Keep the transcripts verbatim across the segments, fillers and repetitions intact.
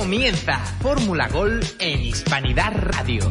Comienza Fórmula Gol en Hispanidad Radio.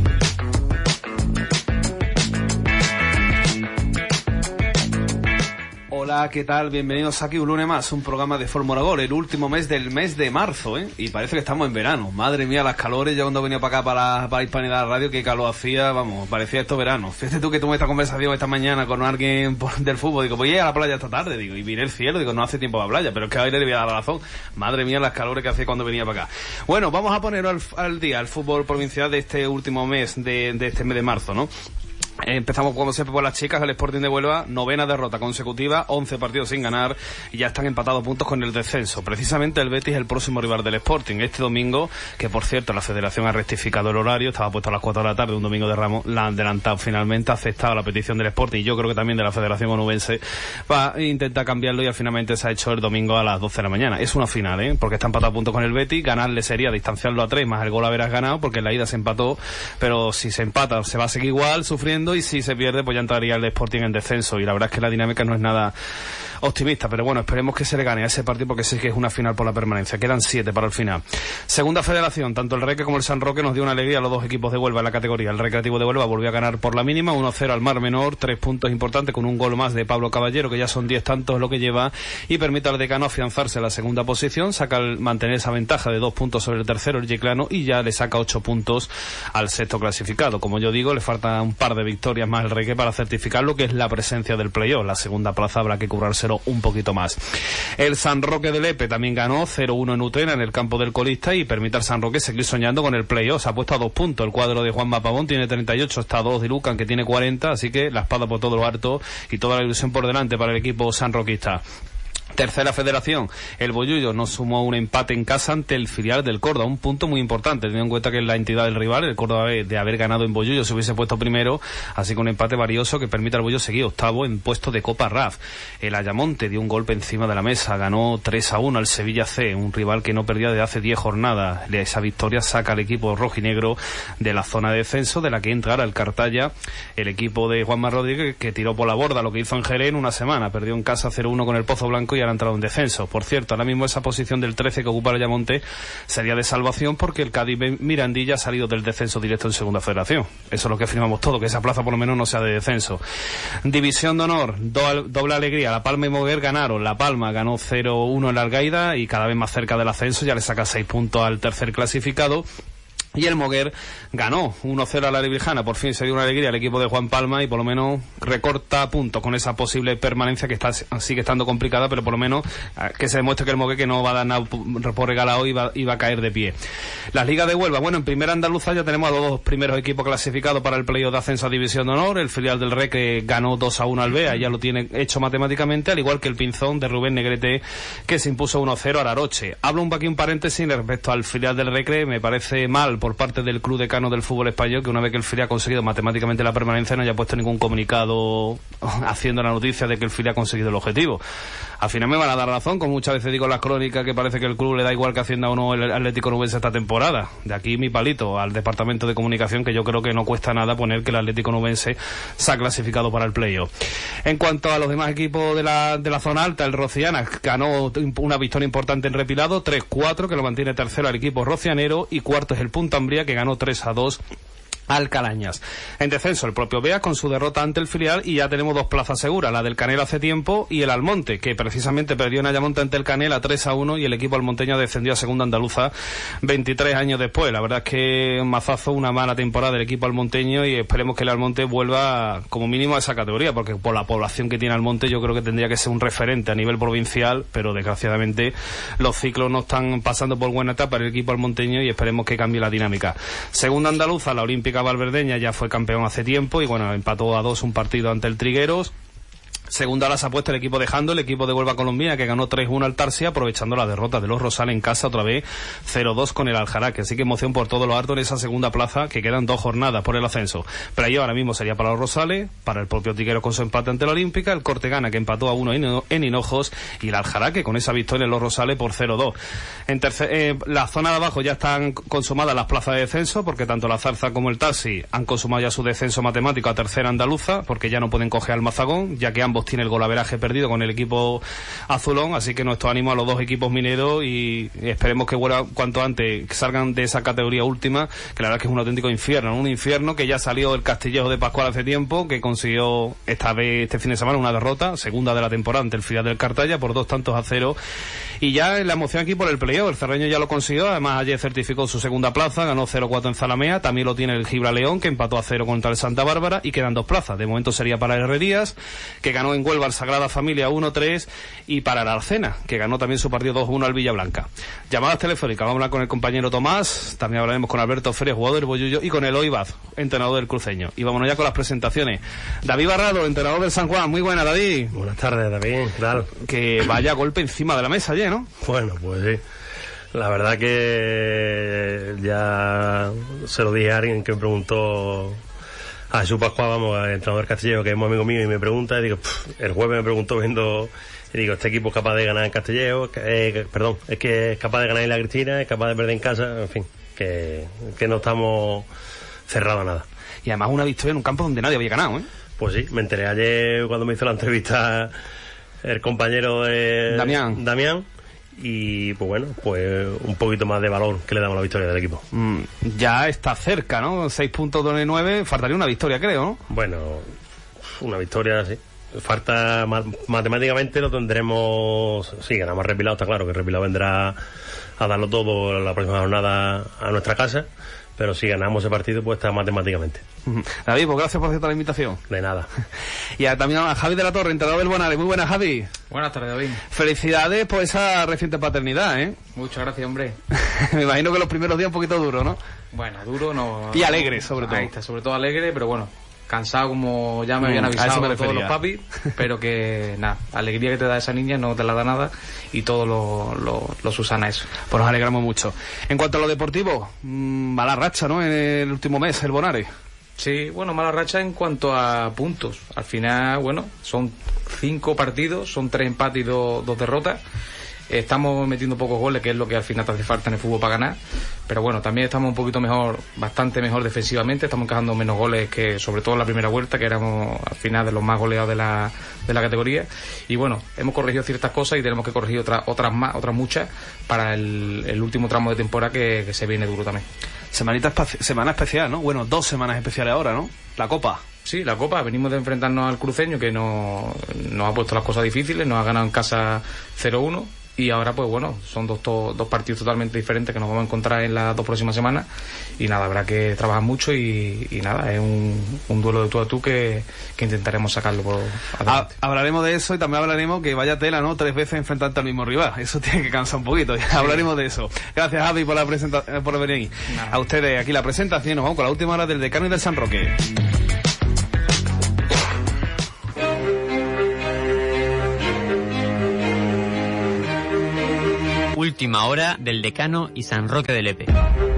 Hola, ¿qué tal? Bienvenidos aquí un lunes más, un programa de Fórmula Gol, el último mes del mes de marzo, ¿eh? Y parece que estamos en verano. Madre mía, las calores, yo cuando venía para acá, para, para Hispanidad Radio, qué calor hacía, vamos, parecía esto verano. Fíjate tú que tuve esta conversación esta mañana con alguien por, del fútbol, digo, voy a ir a la playa esta tarde, digo, y miré el cielo, digo, no hace tiempo a la playa, pero es que a aire le voy a dar la razón. Madre mía, las calores que hacía cuando venía para acá. Bueno, vamos a poner al, al día el fútbol provincial de este último mes, de, de este mes de marzo, ¿no? Empezamos como siempre por las chicas. El Sporting de Huelva, novena derrota consecutiva, once partidos sin ganar y ya están empatados puntos con el descenso. Precisamente el Betis es el próximo rival del Sporting este domingo, que por cierto la Federación ha rectificado el horario, estaba puesto a las cuatro de la tarde, un domingo de Ramos, la han adelantado finalmente, ha aceptado la petición del Sporting y yo creo que también de la Federación Onubense, va a intentar cambiarlo y finalmente se ha hecho el domingo a las doce de la mañana. Es una final, ¿eh? Porque está empatado a puntos con el Betis, ganarle sería distanciarlo a tres más el gol haberás ganado, porque en la ida se empató, pero si se empata se va a seguir igual sufriendo y si se pierde pues ya entraría el Sporting en descenso y la verdad es que la dinámica no es nada optimista, pero bueno, esperemos que se le gane a ese partido porque sí que es una final por la permanencia. Quedan siete para el final. Segunda federación, tanto el Reque como el San Roque nos dio una alegría a los dos equipos de Huelva en la categoría. El Recreativo de Huelva volvió a ganar por la mínima, uno cero al Mar Menor, tres puntos importantes con un gol más de Pablo Caballero, que ya son diez tantos lo que lleva y permite al Decano afianzarse en la segunda posición, saca el, mantener esa ventaja de dos puntos sobre el tercero, el Yeclano, y ya le saca ocho puntos al sexto clasificado. Como yo digo, le falta un par de victorias más al Reque para certificar lo que es la presencia del playoff. La segunda plaza habrá que currárselo un poquito más. El San Roque de Lepe también ganó cero uno en Utena en el campo del colista y permite al San Roque seguir soñando con el playoff. Se ha puesto a dos puntos. El cuadro de Juan Mapavón tiene treinta y ocho, está a dos de Lucan que tiene cuarenta, así que la espada por todo lo harto y toda la ilusión por delante para el equipo sanroquista. Tercera federación, el Bollullo nos sumó un empate en casa ante el filial del Córdoba, un punto muy importante, teniendo en cuenta que es la entidad del rival, el Córdoba de haber ganado en Bollullo se hubiese puesto primero, así que un empate valioso que permite al Bollullo seguir octavo en puesto de Copa R A F. El Ayamonte dio un golpe encima de la mesa, ganó tres a uno al Sevilla C, un rival que no perdía desde hace diez jornadas. Esa victoria saca al equipo rojinegro de la zona de descenso, de la que entra ahora el Cartaya, el equipo de Juanma Rodríguez, que tiró por la borda lo que hizo en Jerez en una semana, perdió en casa cero uno con el Pozo Blanco y ahora ha entrado en descenso. Por cierto, ahora mismo esa posición del trece que ocupa el Ayamonte sería de salvación porque el Cádiz Mirandilla ha salido del descenso directo en segunda federación. Eso es lo que firmamos todo, que esa plaza por lo menos no sea de descenso. División de honor, do, doble alegría. La Palma y Moguer ganaron. La Palma ganó cero uno en la Algaida y cada vez más cerca del ascenso, ya le saca seis puntos al tercer clasificado. Y el Moguer ganó uno cero a la Lebrijana, por fin se dio una alegría al equipo de Juan Palma y por lo menos recorta puntos con esa posible permanencia que está sigue estando complicada, pero por lo menos que se demuestre que el Moguer que no va a dar nada por regalado y va, y va a caer de pie. Las ligas de Huelva, bueno, en primera andaluza ya tenemos a los dos primeros equipos clasificados para el playoff de ascenso a División de Honor. El filial del Reque ganó dos a uno al Bea, ya lo tiene hecho matemáticamente, al igual que el Pinzón de Rubén Negrete, que se impuso uno cero al Aroche. Hablo un aquí un paréntesis respecto al filial del Recre, me parece mal por parte del Club Decano del Fútbol Español que una vez que el Filial ha conseguido matemáticamente la permanencia no haya puesto ningún comunicado haciendo la noticia de que el Filial ha conseguido el objetivo. Al final me van a dar razón, como muchas veces digo en las crónicas, que parece que el club le da igual que Hacienda o no el Atlético Nubense esta temporada. De aquí mi palito al departamento de comunicación, que yo creo que no cuesta nada poner que el Atlético Nubense se ha clasificado para el playoff. En cuanto a los demás equipos de la, de la zona alta, el Rociana ganó una victoria importante en Repilado, tres cuatro, que lo mantiene tercero al equipo rocianero, y cuarto es el Punta Ambría, que ganó tres a dos al Calañas. En descenso el propio Bea con su derrota ante el filial y ya tenemos dos plazas seguras, la del Canela hace tiempo y el Almonte, que precisamente perdió en Ayamonte ante el Canela tres a uno y el equipo almonteño descendió a segunda andaluza veintitrés años después. La verdad es que mazazo, una mala temporada del equipo almonteño y esperemos que el Almonte vuelva como mínimo a esa categoría, porque por la población que tiene Almonte yo creo que tendría que ser un referente a nivel provincial, pero desgraciadamente los ciclos no están pasando por buena etapa el equipo almonteño y esperemos que cambie la dinámica. Segunda andaluza, la Olímpica Valverdeña ya fue campeón hace tiempo y bueno, empató a dos un partido ante el Trigueros. Segunda las ha puesto el equipo de Jando, el equipo de Huelva Colombina, que ganó tres uno al Tarsia, aprovechando la derrota de los Rosales en casa otra vez cero dos con el Aljaraque. Así que emoción por todo lo harto en esa segunda plaza, que quedan dos jornadas por el ascenso. Pero ahí ahora mismo sería para los Rosales, para el propio Trigueros con su empate ante la Olímpica, el Cortegana que empató a uno en Hinojos y el Aljaraque con esa victoria en los Rosales por cero dos. En tercer, eh, la zona de abajo ya están consumadas las plazas de descenso, porque tanto la Zarza como el Taxi han consumado ya su descenso matemático a tercera andaluza, porque ya no pueden coger al Mazagón, ya que ambos ambos tiene el golaveraje perdido con el equipo azulón, así que nuestro ánimo a los dos equipos mineros y esperemos que vuelvan cuanto antes, que salgan de esa categoría última, que la verdad es que es un auténtico infierno, un infierno que ya salió el Castillejo de Pascual hace tiempo, que consiguió esta vez, este fin de semana, una derrota, segunda de la temporada ante el Filial del Cartaya por dos tantos a cero, y ya en la emoción aquí por el playoff, el Cerreño ya lo consiguió, además ayer certificó su segunda plaza, ganó cero cuatro en Zalamea, también lo tiene el Gibraleón, que empató a cero contra el Santa Bárbara, y quedan dos plazas, de momento sería para el Herrerías, que ganó en Huelva el Sagrada Familia uno tres, y para el Arcena, que ganó también su partido dos uno al Villablanca. Llamadas telefónicas, vamos a hablar con el compañero Tomás, también hablaremos con Alberto Feria, jugador del Bollullo, y con Eloy Vaz, entrenador del Cruceño. Y vámonos ya con las presentaciones. David Barrado, entrenador del San Juan, muy buena, David. Buenas tardes, David, claro. Que vaya golpe encima de la mesa ayer, ¿no? Bueno, pues sí. La verdad que ya se lo dije a alguien que me preguntó, a Jesús Pascual, vamos, al entrenador Castillejo, que es muy amigo mío, y me pregunta, y digo, pff, el jueves me preguntó viendo, y digo, este equipo es capaz de ganar en Castillejo, eh, perdón, es que es capaz de ganar en la Cristina, es capaz de perder en casa, en fin, que, que no estamos cerrados a nada. Y además una victoria en un campo donde nadie había ganado, ¿eh? Pues sí, me enteré ayer cuando me hizo la entrevista el compañero de Damián. Damián, y pues bueno, pues un poquito más de valor que le damos a la victoria del equipo. Mm, ya está cerca, ¿no? seis puntos de nueve, faltaría una victoria, creo, ¿no? Bueno, una victoria, sí. Falta, matemáticamente lo tendremos, sí, ganamos Repilado, está claro que Repilado vendrá a darlo todo la próxima jornada a nuestra casa, pero si ganamos ese partido, pues está matemáticamente. David, pues gracias por aceptar la invitación. De nada. Y a, también a Javi de la Torre, entrenador del Bonares. Muy buenas, Javi. Buenas tardes, David. Felicidades por esa reciente paternidad, ¿eh? Muchas gracias, hombre. Me imagino que los primeros días un poquito duro, ¿no? Bueno, duro no... Y alegre, sobre todo. Ahí está, sobre todo alegre, pero bueno, cansado como ya me habían avisado me todos los papis, pero que nada, alegría que te da esa niña no te la da nada y todo lo, lo, lo susana eso. Pues nos alegramos mucho. En cuanto a lo deportivo, mala racha, ¿no? En el último mes, el Bonares. Sí, bueno, mala racha en cuanto a puntos. Al final, bueno, son cinco partidos, son tres empates y dos, dos derrotas. Estamos metiendo pocos goles, que es lo que al final te hace falta en el fútbol para ganar. Pero bueno, también estamos un poquito mejor, bastante mejor defensivamente. Estamos encajando menos goles que, sobre todo en la primera vuelta, que éramos al final de los más goleados de la, de la categoría. Y bueno, hemos corregido ciertas cosas y tenemos que corregir otras otras más, otras muchas, para el, el último tramo de temporada que, que se viene duro también. Semanita espaci- semana especial, ¿no? Bueno, dos semanas especiales ahora, ¿no? La Copa. Sí, la Copa. Venimos de enfrentarnos al Cruceño, que no, nos ha puesto las cosas difíciles, nos ha ganado en casa cero uno. Y ahora, pues bueno, son dos, to, dos partidos totalmente diferentes que nos vamos a encontrar en las dos próximas semanas. Y nada, habrá que trabajar mucho y, y nada, es un, un duelo de tú a tú que, que intentaremos sacarlo por adelante. Ha, hablaremos de eso y también hablaremos que vaya tela, ¿no? Tres veces enfrentarte al mismo rival. Eso tiene que cansar un poquito. Ya sí. Hablaremos de eso. Gracias, Javi, por la presenta por venir aquí. Nada. A ustedes aquí la presentación. Nos vamos con la última hora del Decano y del San Roque. Última hora del Decano y San Roque de Lepe.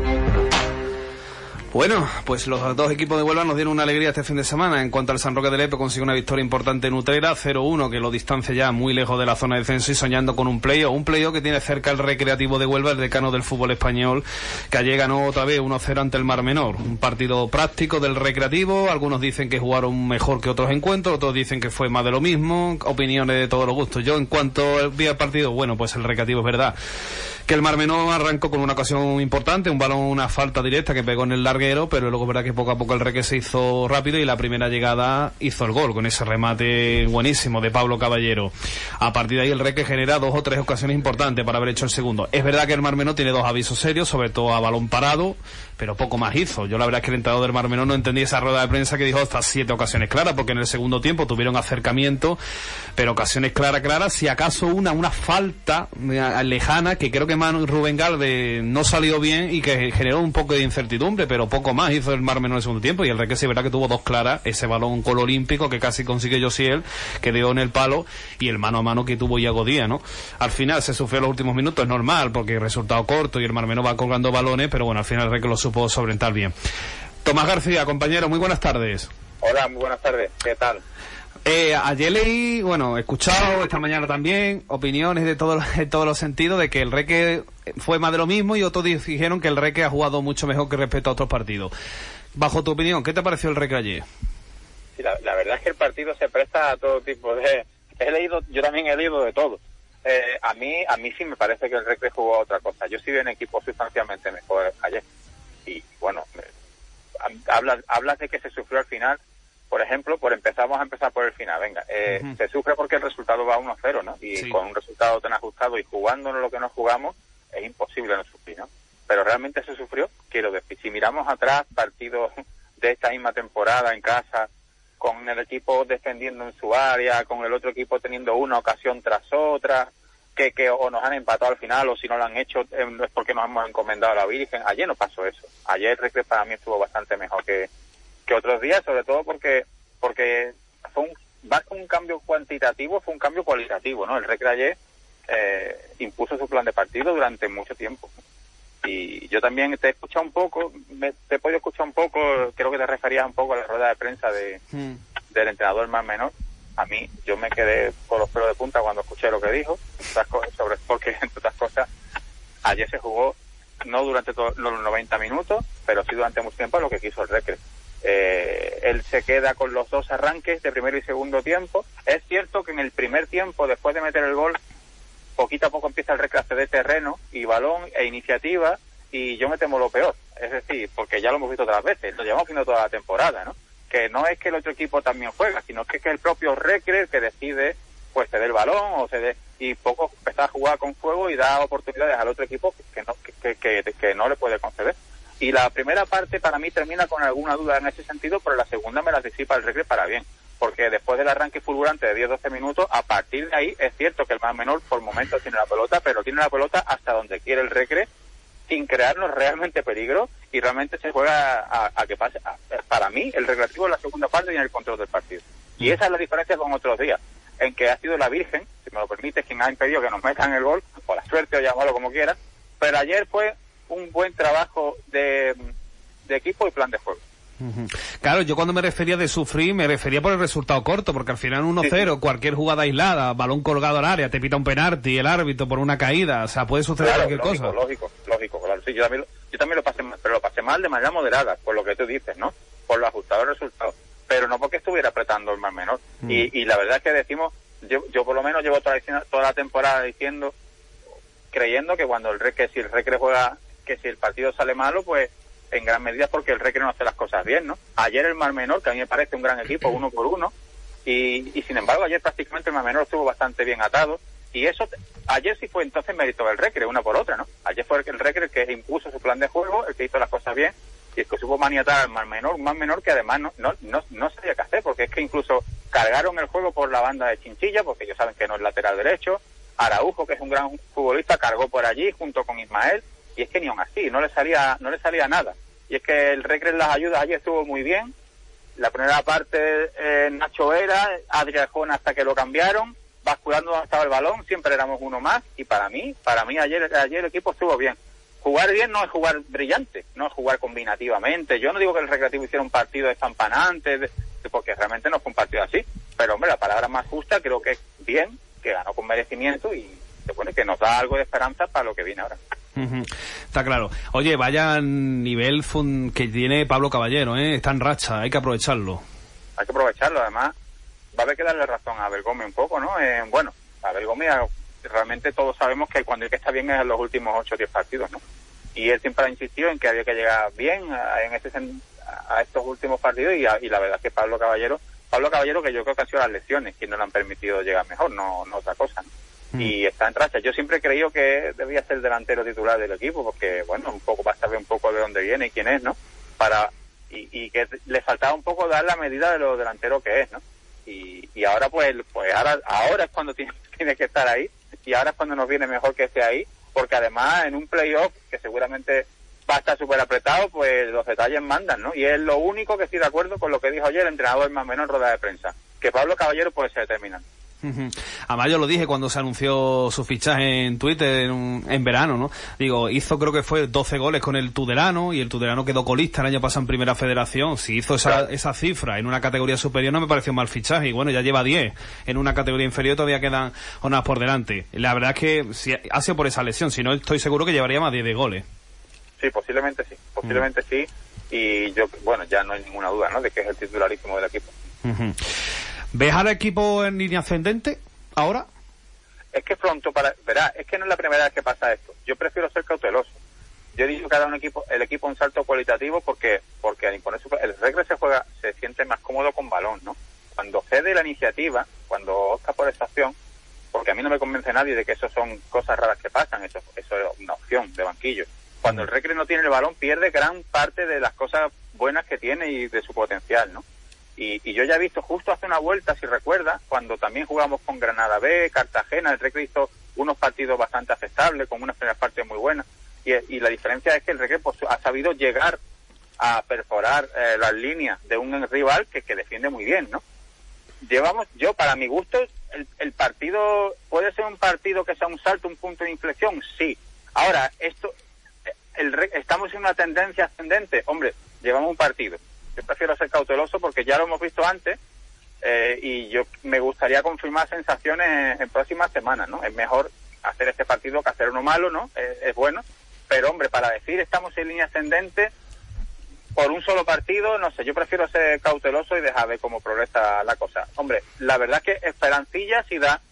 Bueno, pues los dos equipos de Huelva nos dieron una alegría este fin de semana. En cuanto al San Roque de Lepe, consiguió una victoria importante en Utrera, cero uno, que lo distancia ya muy lejos de la zona de descenso y soñando con un playoff. Un playoff que tiene cerca el Recreativo de Huelva, el decano del fútbol español, que ayer ganó otra vez uno cero ante el Mar Menor. Un partido práctico del Recreativo. Algunos dicen que jugaron mejor que otros encuentros, otros dicen que fue más de lo mismo. Opiniones de todos los gustos. Yo, en cuanto al día del partido, bueno, pues el Recreativo es verdad que el Mar Menor arrancó con una ocasión importante, un balón, una falta directa que pegó en el larguero, pero luego es verdad que poco a poco el Reque se hizo rápido y la primera llegada hizo el gol con ese remate buenísimo de Pablo Caballero. A partir de ahí el Reque genera dos o tres ocasiones importantes para haber hecho el segundo. Es verdad que el Mar Menor tiene dos avisos serios, sobre todo a balón parado, pero poco más hizo. Yo la verdad es que el entrenador del Mar Menor no entendía esa rueda de prensa que dijo hasta siete ocasiones claras, porque en el segundo tiempo tuvieron acercamiento, pero ocasiones claras, claras, si acaso una, una falta lejana que creo que Manu Rubén Galvez no salió bien y que generó un poco de incertidumbre, pero poco más hizo el Mar Menor en el segundo tiempo. Y el Reque sí, verdad que tuvo dos claras, ese balón con olímpico que casi consigue Josiel, que dio en el palo, y el mano a mano que tuvo Iago Díaz, ¿no? Al final se sufrió en los últimos minutos, es normal, porque el resultado corto y el Mar Menor va colgando balones, pero bueno, al final el Reque lo supo sobrentar bien. Tomás García, compañero, muy buenas tardes. Hola, muy buenas tardes, ¿qué tal? Eh, ayer leí, bueno, he escuchado esta mañana también opiniones de todos de todos los sentidos de que el Reque fue más de lo mismo y otros dijeron que el Reque ha jugado mucho mejor que respecto a otros partidos. Bajo tu opinión, ¿qué te pareció el Reque ayer? Sí, la, la verdad es que el partido se presta a todo tipo de... He leído, yo también he leído de todo. Eh, a mí a mí sí me parece que el Recre jugó a otra cosa. Yo sí vi un equipo sustancialmente mejor ayer. Y bueno, me, hablas, hablas de que se sufrió al final. Por ejemplo, por empezamos a empezar por el final. Venga, eh, uh-huh. se sufre porque el resultado va uno cero, ¿no? Y sí. con un resultado tan ajustado y jugándonos lo que nos jugamos, es imposible no sufrir, ¿no? Pero realmente se sufrió, quiero decir. Si miramos atrás, partidos de esta misma temporada en casa, con el equipo defendiendo en su área, con el otro equipo teniendo una ocasión tras otra, que, que o nos han empatado al final, o si no lo han hecho, eh, no es porque nos hemos encomendado a la Virgen. Ayer no pasó eso. Ayer el Recre para mí estuvo bastante mejor que, que otros días, sobre todo porque porque fue un, más que un cambio cuantitativo, fue un cambio cualitativo, ¿no? El Recre ayer eh, impuso su plan de partido durante mucho tiempo. Y yo también te he escuchado un poco, me, te he podido escuchar un poco, creo que te referías un poco a la rueda de prensa de mm. del entrenador más menor. A mí, yo me quedé con los pelos de punta cuando escuché lo que dijo, sobre porque, entre otras cosas, ayer se jugó no durante todos los noventa minutos, pero sí durante mucho tiempo lo que quiso el Recre. Eh, él se queda con los dos arranques de primero y segundo tiempo. Es cierto que en el primer tiempo, después de meter el gol, poquito a poco empieza el Recre a ceder terreno y balón e iniciativa, y yo me temo lo peor. Es decir, porque ya lo hemos visto otras veces, lo llevamos viendo toda la temporada, ¿no? Que no es que el otro equipo también juega, sino que es que el propio Recre el que decide pues ceder el balón o ceder, y poco empezar a jugar con fuego y da oportunidades al otro equipo que no, que, que, que, que no le puede conceder. Y la primera parte para mí termina con alguna duda en ese sentido, pero la segunda me la disipa el Recre para bien, porque después del arranque fulgurante de diez doce minutos, a partir de ahí es cierto que el más menor por momentos tiene la pelota, pero tiene la pelota hasta donde quiere el Recre, sin crearnos realmente peligro, y realmente se juega a, a que pase. A, para mí, el Recreativo en la segunda parte tiene el control del partido. Y esa es la diferencia con otros días, en que ha sido la Virgen, si me lo permite, quien ha impedido que nos metan el gol, o la suerte, o llamarlo como quiera, pero ayer fue un buen trabajo de, de equipo y plan de juego. Uh-huh. Claro, yo cuando me refería de sufrir, me refería por el resultado corto, porque al final uno cero, sí, sí. cualquier jugada aislada, balón colgado al área, te pita un penalti, el árbitro por una caída, o sea, puede suceder claro, cualquier lógico, cosa. Lógico, lógico, claro, sí, yo también, lo, yo también lo pasé mal, pero lo pasé mal de manera moderada, por lo que tú dices, ¿no? Por lo ajustado del resultado, pero no porque estuviera apretando el más menor. Mm. Y, y la verdad es que decimos, yo, yo por lo menos llevo toda, toda la temporada diciendo, creyendo que cuando el Recre, si el Recre juega, que si el partido sale malo, pues en gran medida porque el Recre no hace las cosas bien, ¿no? Ayer el Mar Menor, que a mí me parece un gran equipo, uno por uno, y, y sin embargo ayer prácticamente el Mar Menor estuvo bastante bien atado, y eso, ayer sí fue entonces mérito del Recre, una por otra, ¿no? Ayer fue el Recre el que impuso su plan de juego, el que hizo las cosas bien, y el que supo maniatar al Mar Menor, un Mar Menor que además no, no, no, no sabía qué hacer, porque es que incluso cargaron el juego por la banda de Chinchilla, porque ellos saben que no es lateral derecho, Araujo, que es un gran futbolista, cargó por allí junto con Ismael, y es que ni aun así, no le salía, no le salía nada. Y es que el Recre en las ayudas ayer estuvo muy bien. La primera parte, eh, Nacho Vera, Adrián Jona hasta que lo cambiaron, basculando donde estaba el balón, siempre éramos uno más, y para mí, para mí ayer, ayer el equipo estuvo bien. Jugar bien no es jugar brillante, no es jugar combinativamente. Yo no digo que el Recreativo hiciera un partido despampanante, de, de, porque realmente no fue un partido así, pero hombre, la palabra más justa creo que es bien, que ganó con merecimiento y se pone que nos da algo de esperanza para lo que viene ahora. Uh-huh. Está claro. Oye, vaya nivel fun- que tiene Pablo Caballero, ¿eh? Está en racha, hay que aprovecharlo. Hay que aprovecharlo, además va a haber que darle razón a Abel Gómez un poco, ¿no? Eh, bueno, Abel Gómez realmente todos sabemos que cuando el que está bien es en los últimos ocho o diez partidos, ¿no? Y él siempre ha insistido en que había que llegar bien a, en ese a estos últimos partidos, y, a, y la verdad es que Pablo Caballero, Pablo Caballero que yo creo que han sido las lesiones que no le han permitido llegar mejor, no, no otra cosa, ¿no? Y está en racha. Yo siempre he creído que debía ser el delantero titular del equipo, porque, bueno, un poco para saber un poco de dónde viene y quién es, ¿no? Para y, y que le faltaba un poco dar la medida de lo delantero que es, ¿no? Y, y ahora, pues, pues ahora, ahora es cuando tiene, tiene que estar ahí, y ahora es cuando nos viene mejor que esté ahí, porque además en un playoff que seguramente va a estar súper apretado, pues los detalles mandan, ¿no? Y es lo único que estoy de acuerdo con lo que dijo ayer el entrenador más o menos en rueda de prensa, que Pablo Caballero puede ser determinante. Uh-huh. Además yo lo dije cuando se anunció su fichaje en Twitter en, un, en verano, ¿no? Digo, hizo creo que fue doce goles con el Tudelano, y el Tudelano quedó colista el año pasado en Primera Federación. Si hizo esa, claro. esa cifra en una categoría superior no me pareció mal fichaje, y bueno, ya lleva diez en una categoría inferior, todavía quedan jornadas por delante. La verdad es que si ha sido por esa lesión, si no estoy seguro que llevaría más de diez goles. Sí, posiblemente sí, posiblemente uh-huh. sí, y yo, bueno, ya no hay ninguna duda, ¿no?, de que es el titularísimo del equipo. Uh-huh. ¿Ves al equipo en línea ascendente ahora? Es que pronto para... Verá, es que no es la primera vez que pasa esto. Yo prefiero ser cauteloso. Yo he dicho que ha dado un equipo, el equipo un salto cualitativo porque porque al imponer su... El Recre se juega, se siente más cómodo con balón, ¿no? Cuando cede la iniciativa, cuando opta por esa opción, porque a mí no me convence nadie de que eso son cosas raras que pasan, eso, eso es una opción de banquillo. Cuando el Recre no tiene el balón, pierde gran parte de las cosas buenas que tiene y de su potencial, ¿no? Y, y yo ya he visto justo hace una vuelta, si recuerdas, cuando también jugamos con Granada B, Cartagena, el Recre hizo unos partidos bastante aceptables, con unas primeras partes muy buenas, y, y la diferencia es que el Recre pues, ha sabido llegar a perforar eh, las líneas de un rival que, que defiende muy bien, ¿no? Llevamos, yo para mi gusto, el, el partido, ¿puede ser un partido que sea un salto, un punto de inflexión? Sí. Ahora, esto, el, estamos en una tendencia ascendente, hombre, llevamos un partido. Yo prefiero ser cauteloso porque ya lo hemos visto antes eh, y yo me gustaría confirmar sensaciones en, en próximas semanas, ¿no? Es mejor hacer este partido que hacer uno malo, ¿no? Es, es bueno, pero hombre, para decir estamos en línea ascendente por un solo partido, no sé, yo prefiero ser cauteloso y dejar ver cómo progresa la cosa. Hombre, la verdad es que esperancilla sí da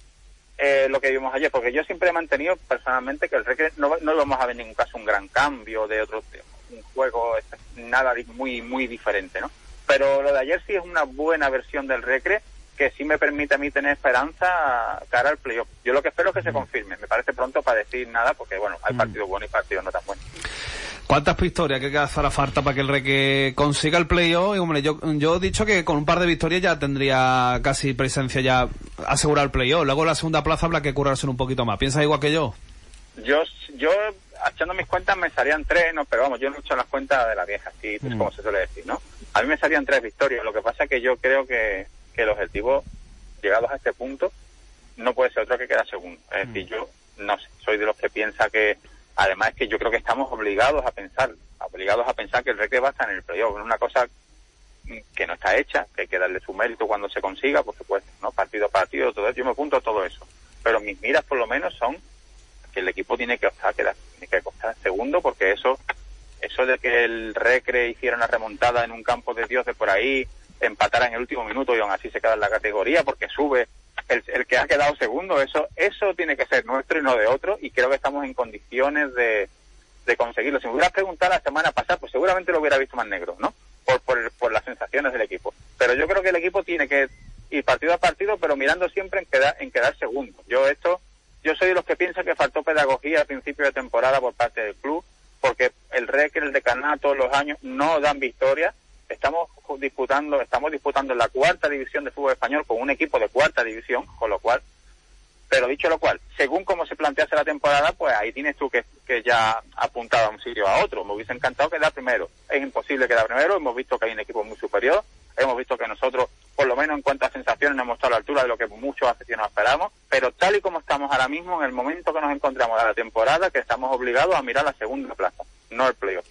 eh, lo que vimos ayer, porque yo siempre he mantenido personalmente que el Recre no, no vamos a ver en ningún caso un gran cambio de otro un juego, nada muy muy diferente, ¿no? Pero lo de ayer sí es una buena versión del Recre que sí me permite a mí tener esperanza cara al playoff. Yo lo que espero es que se confirme. Me parece pronto para decir nada porque, bueno, hay partidos buenos y partidos no tan buenos. ¿Cuántas victorias que hará falta para que el Recre consiga el playoff? Y hombre, yo, yo he dicho que con un par de victorias ya tendría casi presencia ya asegurar el playoff. Luego la segunda plaza habrá que curarse un poquito más. ¿Piensas igual que yo? Yo, yo echando mis cuentas me salían tres, no, pero vamos, yo no he hecho las cuentas de la vieja, así pues, mm. como se suele decir, ¿no? A mí me salían tres victorias. Lo que pasa es que yo creo que, que el objetivo, llegados a este punto, no puede ser otro que quedar segundo. Es mm. decir, yo no sé, soy de los que piensa que además es que yo creo que estamos obligados a pensar, obligados a pensar que el Recre va a estar en el playoff. Es una cosa que no está hecha, que hay que darle su mérito cuando se consiga, por supuesto, ¿no? Partido a partido, todo eso, yo me apunto a todo eso. Pero mis miras por lo menos son que el equipo tiene que optar, que tiene que costar segundo, porque eso, eso de que el Recre hiciera una remontada en un campo de Dios de por ahí, empatara en el último minuto y aún así se queda en la categoría porque sube el, el que ha quedado segundo, eso eso tiene que ser nuestro y no de otro, y creo que estamos en condiciones de, de conseguirlo. Si me hubieras preguntado la semana pasada, pues seguramente lo hubiera visto más negro, ¿no? Por, por, por las sensaciones del equipo. Pero yo creo que el equipo tiene que ir partido a partido, pero mirando siempre en quedar, en quedar segundo. Yo esto, yo soy de los que piensan que faltó pedagogía al principio de temporada por parte del club, porque el Recre, el decanato, todos los años no dan victorias. Estamos disputando, estamos disputando en la cuarta división de fútbol español con un equipo de cuarta división, con lo cual, pero dicho lo cual, según cómo se plantease la temporada, pues ahí tienes tú que, que ya apuntar a un sitio a otro. Me hubiese encantado quedar primero. Es imposible quedar primero, hemos visto que hay un equipo muy superior, hemos visto que nosotros, por lo menos en cuanto a sensaciones, no hemos estado a la altura de lo que muchos aficionados esperamos, pero tal y como estamos ahora mismo, en el momento que nos encontramos de la temporada, que estamos obligados a mirar la segunda plaza, no el playoff.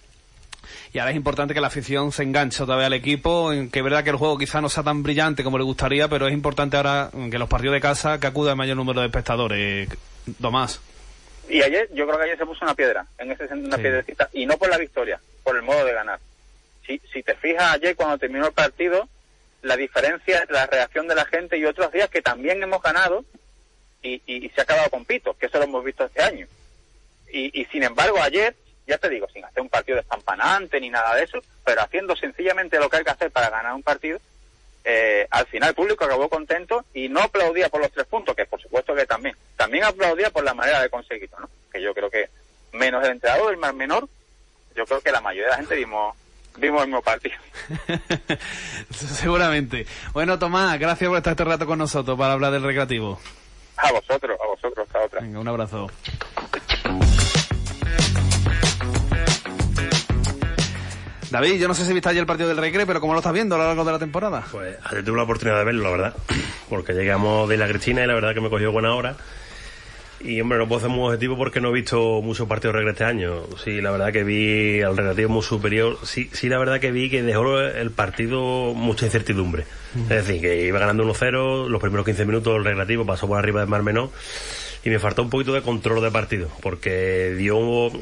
Y ahora es importante que la afición se enganche otra vez al equipo, que es verdad que el juego quizá no sea tan brillante como le gustaría, pero es importante ahora que los partidos de casa que acuda el mayor número de espectadores. Tomás. Y ayer, yo creo que ayer se puso una piedra, en ese sentido una sí. piedrecita, y no por la victoria, por el modo de ganar. Si, si te fijas ayer cuando terminó el partido, la diferencia entre la reacción de la gente y otros días que también hemos ganado y, y, y se ha acabado con pitos, que eso lo hemos visto este año. Y, y sin embargo ayer, ya te digo, sin hacer un partido despampanante ni nada de eso, pero haciendo sencillamente lo que hay que hacer para ganar un partido, eh, al final el público acabó contento y no aplaudía por los tres puntos, que por supuesto que también, también aplaudía por la manera de conseguirlo, ¿no? Que yo creo que menos el entrenador, el más menor, yo creo que la mayoría de la gente vimos, vimos el mismo partido. Seguramente. Bueno, Tomás, gracias por estar este rato con nosotros para hablar del Recreativo. A vosotros, a vosotros, hasta otra. Venga, un abrazo. David, yo no sé si viste ayer el partido del Recre, pero ¿cómo lo estás viendo a lo largo de la temporada? Pues ayer tuve la oportunidad de verlo, la verdad, porque llegamos de la Cristina y la verdad que me cogió buena hora. Y hombre, no puedo ser muy objetivo porque no he visto muchos partidos de Recre este año. Sí, la verdad que vi al Recreativo muy superior. Sí, sí, la verdad que vi que dejó el partido mucha incertidumbre. Uh-huh. Es decir, que iba ganando uno cero, los primeros quince minutos el Recreativo pasó por arriba de Mar Menor y me faltó un poquito de control de partido, porque dio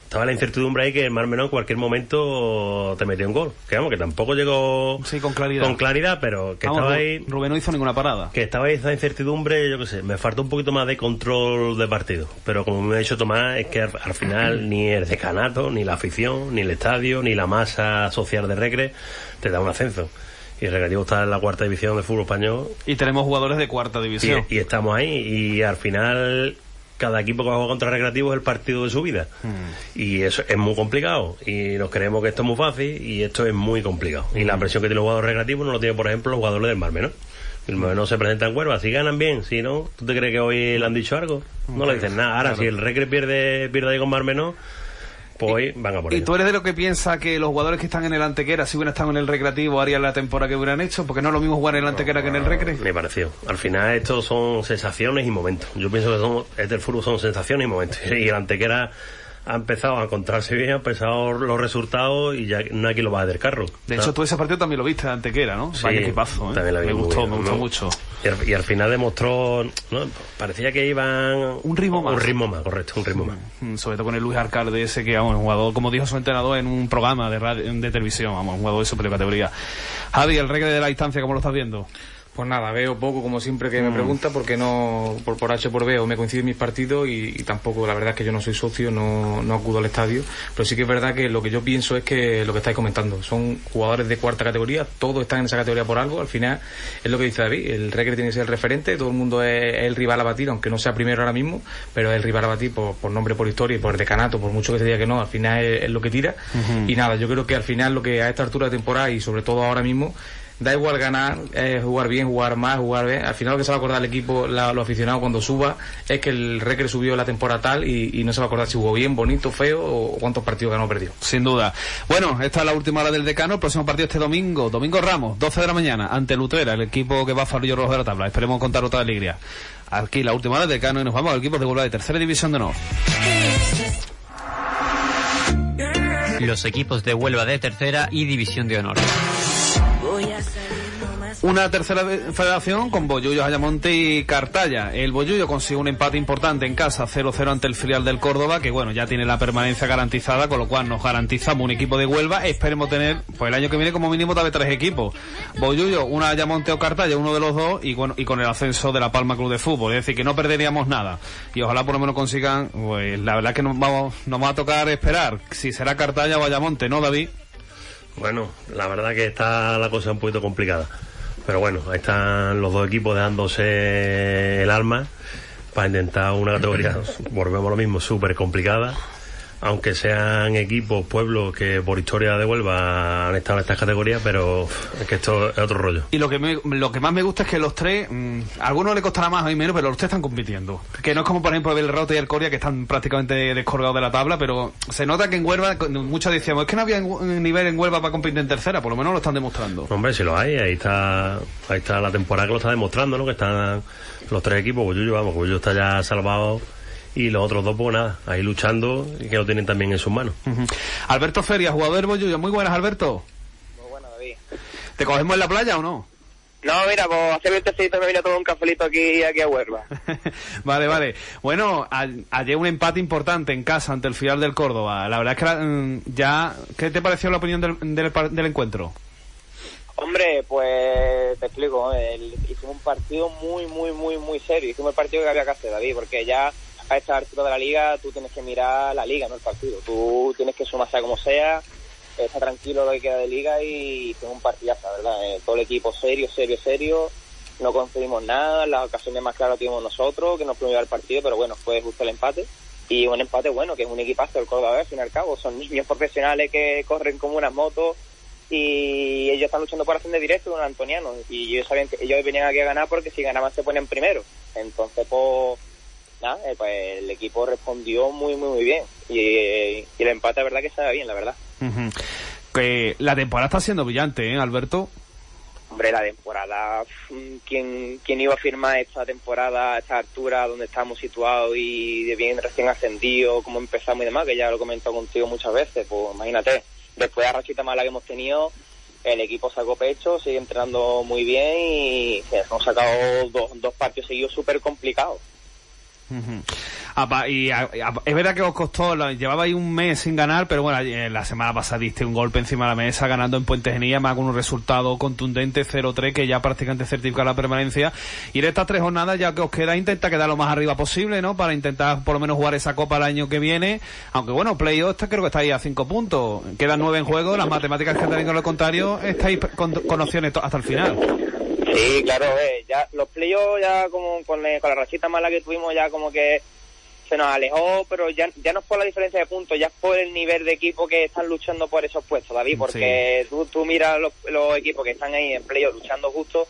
estaba la incertidumbre ahí que el Mar Menor en cualquier momento te metió un gol. Que vamos, que tampoco llegó sí, con claridad. Con claridad, pero que vamos, estaba ahí... Rubén no hizo ninguna parada. Que estaba ahí esa incertidumbre, yo qué sé, me faltó un poquito más de control de partido. Pero como me ha dicho Tomás, es que al, al final ni el decanato, ni la afición, ni el estadio, ni la masa social de Recre te da un ascenso. Y el Recreativo está en la cuarta división del fútbol español. Y tenemos jugadores de cuarta división. Y, y estamos ahí, y al final... Cada equipo que juega contra el Recreativo es el partido de su vida. Mm. Y eso es muy complicado. Y nos creemos que esto es muy fácil y esto es muy complicado. Mm. Y la presión que tienen los jugadores recreativos no lo tienen, por ejemplo, los jugadores del Mar Menor. El Mar Menor se presenta en Huelva. Si ganan bien, si no, ¿tú te crees que hoy le han dicho algo? No mm. le dicen nada. Ahora, claro. Si el Recre pierde, pierde ahí con Mar Menor, pues hoy van a por ¿Y ello. tú eres de lo que piensa que los jugadores que están en el Antequera, si hubieran estado en el Recreativo, harían la temporada que hubieran hecho? Porque no es lo mismo jugar en el Antequera no, que en el Recre. Me pareció. Al final esto son sensaciones y momentos. Yo pienso que son, este el fútbol son sensaciones y momentos. Y el Antequera ha empezado a encontrarse bien, ha empezado los resultados y ya no hay quien lo baje del carro. De hecho, tú ese partido también lo viste de Antequera, ¿no? Sí, vaya equipazo, ¿eh? También lo vi. Me gustó, bien, me gustó ¿no? mucho. Y al, y al final demostró, ¿no? Parecía que iban... Un ritmo más. Un ritmo más, correcto, un ritmo más. Mm, sobre todo con el Luis Alcalde ese que, vamos, un jugador, como dijo su entrenador en un programa de radio, de televisión, vamos, un jugador de super categoría. Javi, el Recre de la distancia, ¿cómo lo estás viendo? Pues nada, veo poco como siempre que me pregunta porque no, por, por H por B o me coinciden mis partidos y, y tampoco, la verdad es que yo no soy socio, no, no acudo al estadio, pero sí que es verdad que lo que yo pienso es que lo que estáis comentando, son jugadores de cuarta categoría, todos están en esa categoría por algo, al final es lo que dice David, el Recre tiene que ser el referente, todo el mundo es, es el rival a batir, aunque no sea primero ahora mismo, pero es el rival a batir por, por nombre, por historia y por decanato, por mucho que se diga que no, al final es, es lo que tira. Uh-huh. Y nada, yo creo que al final lo que a esta altura de temporada y sobre todo ahora mismo da igual ganar, eh, jugar bien, jugar más, jugar bien. Al final lo que se va a acordar el equipo, la, los aficionados cuando suba, es que el Recre subió la temporada tal y, y no se va a acordar si jugó bien, bonito, feo o cuántos partidos ganó o perdió. Sin duda. Bueno, esta es la última hora del decano. El próximo partido este domingo, Domingo Ramos, doce de la mañana, ante Lutera, el equipo que va a farollo rojo de la tabla. Esperemos contar otra alegría. Aquí la última hora del decano y nos vamos al equipo de Huelva de tercera división de honor. Los equipos de Huelva de tercera y división de honor. Una tercera federación con Bollullo, Ayamonte y Cartaya. El Bollullo consiguió un empate importante en casa, cero cero ante el filial del Córdoba, que bueno, ya tiene la permanencia garantizada, con lo cual nos garantizamos un equipo de Huelva. Esperemos tener, pues el año que viene como mínimo tal vez tres equipos. Bollullo, una Ayamonte o Cartaya, uno de los dos, y bueno, y con el ascenso de La Palma Club de Fútbol. Es decir, que no perderíamos nada. Y ojalá por lo menos consigan, pues la verdad es que nos vamos, nos va a tocar esperar si será Cartaya o Ayamonte, ¿no, David? Bueno, la verdad que está la cosa un poquito complicada. Pero bueno, ahí están los dos equipos dejándose el alma para intentar una categoría, volvemos a lo mismo, súper complicada. Aunque sean equipos, pueblos que por historia de Huelva han estado en estas categorías, pero es que esto es otro rollo. Y lo que me, lo que más me gusta es que los tres, mmm, a algunos le costará más y menos, pero los tres están compitiendo. Que no es como por ejemplo el Rauta y el Coria, que están prácticamente descolgados de la tabla, pero se nota que en Huelva, muchos decíamos, es que no había nivel en Huelva para competir en tercera, por lo menos lo están demostrando. Hombre, si lo hay, ahí está, ahí está la temporada que lo está demostrando, ¿no? Que están los tres equipos, Bollullo, vamos, Bollullo está ya salvado. Y los otros dos, pues nada, ahí luchando y que lo tienen también en sus manos. Uh-huh. Alberto Feria, jugador del Bollullo. Muy buenas, Alberto. Muy buenas, David. ¿Te cogemos en la playa o no? No, mira, pues hace veinte tecito me vino todo un cafelito aquí, aquí a Huelva. Vale, vale. Bueno, a, ayer un empate importante en casa ante el filial del Córdoba. La verdad es que la, ya... ¿Qué te pareció la opinión del, del, del encuentro? Hombre, pues te explico. El, hicimos un partido muy, muy, muy, muy serio. Hicimos el partido que había que hacer, David, porque ya... a esta altura de la liga tú tienes que mirar la liga, no el partido. Tú tienes que sumar sea como sea, está tranquilo lo que queda de liga y tengo un partidazo, ¿verdad? Eh, todo el equipo serio, serio, serio, no conseguimos nada, las ocasiones más claras tuvimos nosotros, que nos pudimos llevar el partido, pero bueno, fue justo el empate. Y un empate bueno, que es un equipazo el Córdoba, al fin y al cabo, son niños profesionales que corren como unas motos y ellos están luchando por ascender directo con el Antoniano y ellos sabían que ellos venían aquí a ganar porque si ganaban se ponían primero. Entonces, pues... Nah, eh, pues el equipo respondió muy muy muy bien y, eh, y el empate, la verdad que estaba bien, la verdad. Uh-huh. Que la temporada está siendo brillante, ¿eh, Alberto? Hombre, la temporada, ¿quién, quién iba a firmar esta temporada a esta altura donde estamos situados y de bien recién ascendido, cómo empezamos y demás, que ya lo he comentado contigo muchas veces? Pues imagínate, después de la rachita mala que hemos tenido, el equipo sacó pecho, sigue entrenando muy bien y hemos sacado dos, dos partidos seguidos súper complicados. Uh-huh. Apa, y a, a, es verdad que os costó, la, llevabais un mes sin ganar, pero bueno, la semana pasada diste un golpe encima de la mesa ganando en Puente Genil, más con un resultado contundente cero tres que ya prácticamente certifica la permanencia. Y de estas tres jornadas ya que os queda, intenta quedar lo más arriba posible, ¿no? Para intentar por lo menos jugar esa copa el año que viene. Aunque bueno, playoff creo que está ahí a cinco puntos. Quedan nueve en juego, las matemáticas que tenéis con lo contrario, estáis con, con opciones hasta el final. Sí, claro, eh, ya los playoffs ya como con, la, con la rachita mala que tuvimos ya como que se nos alejó, pero ya ya no es por la diferencia de puntos, ya es por el nivel de equipo que están luchando por esos puestos, David, porque sí. tú, tú miras los, los equipos que están ahí en playoff luchando justo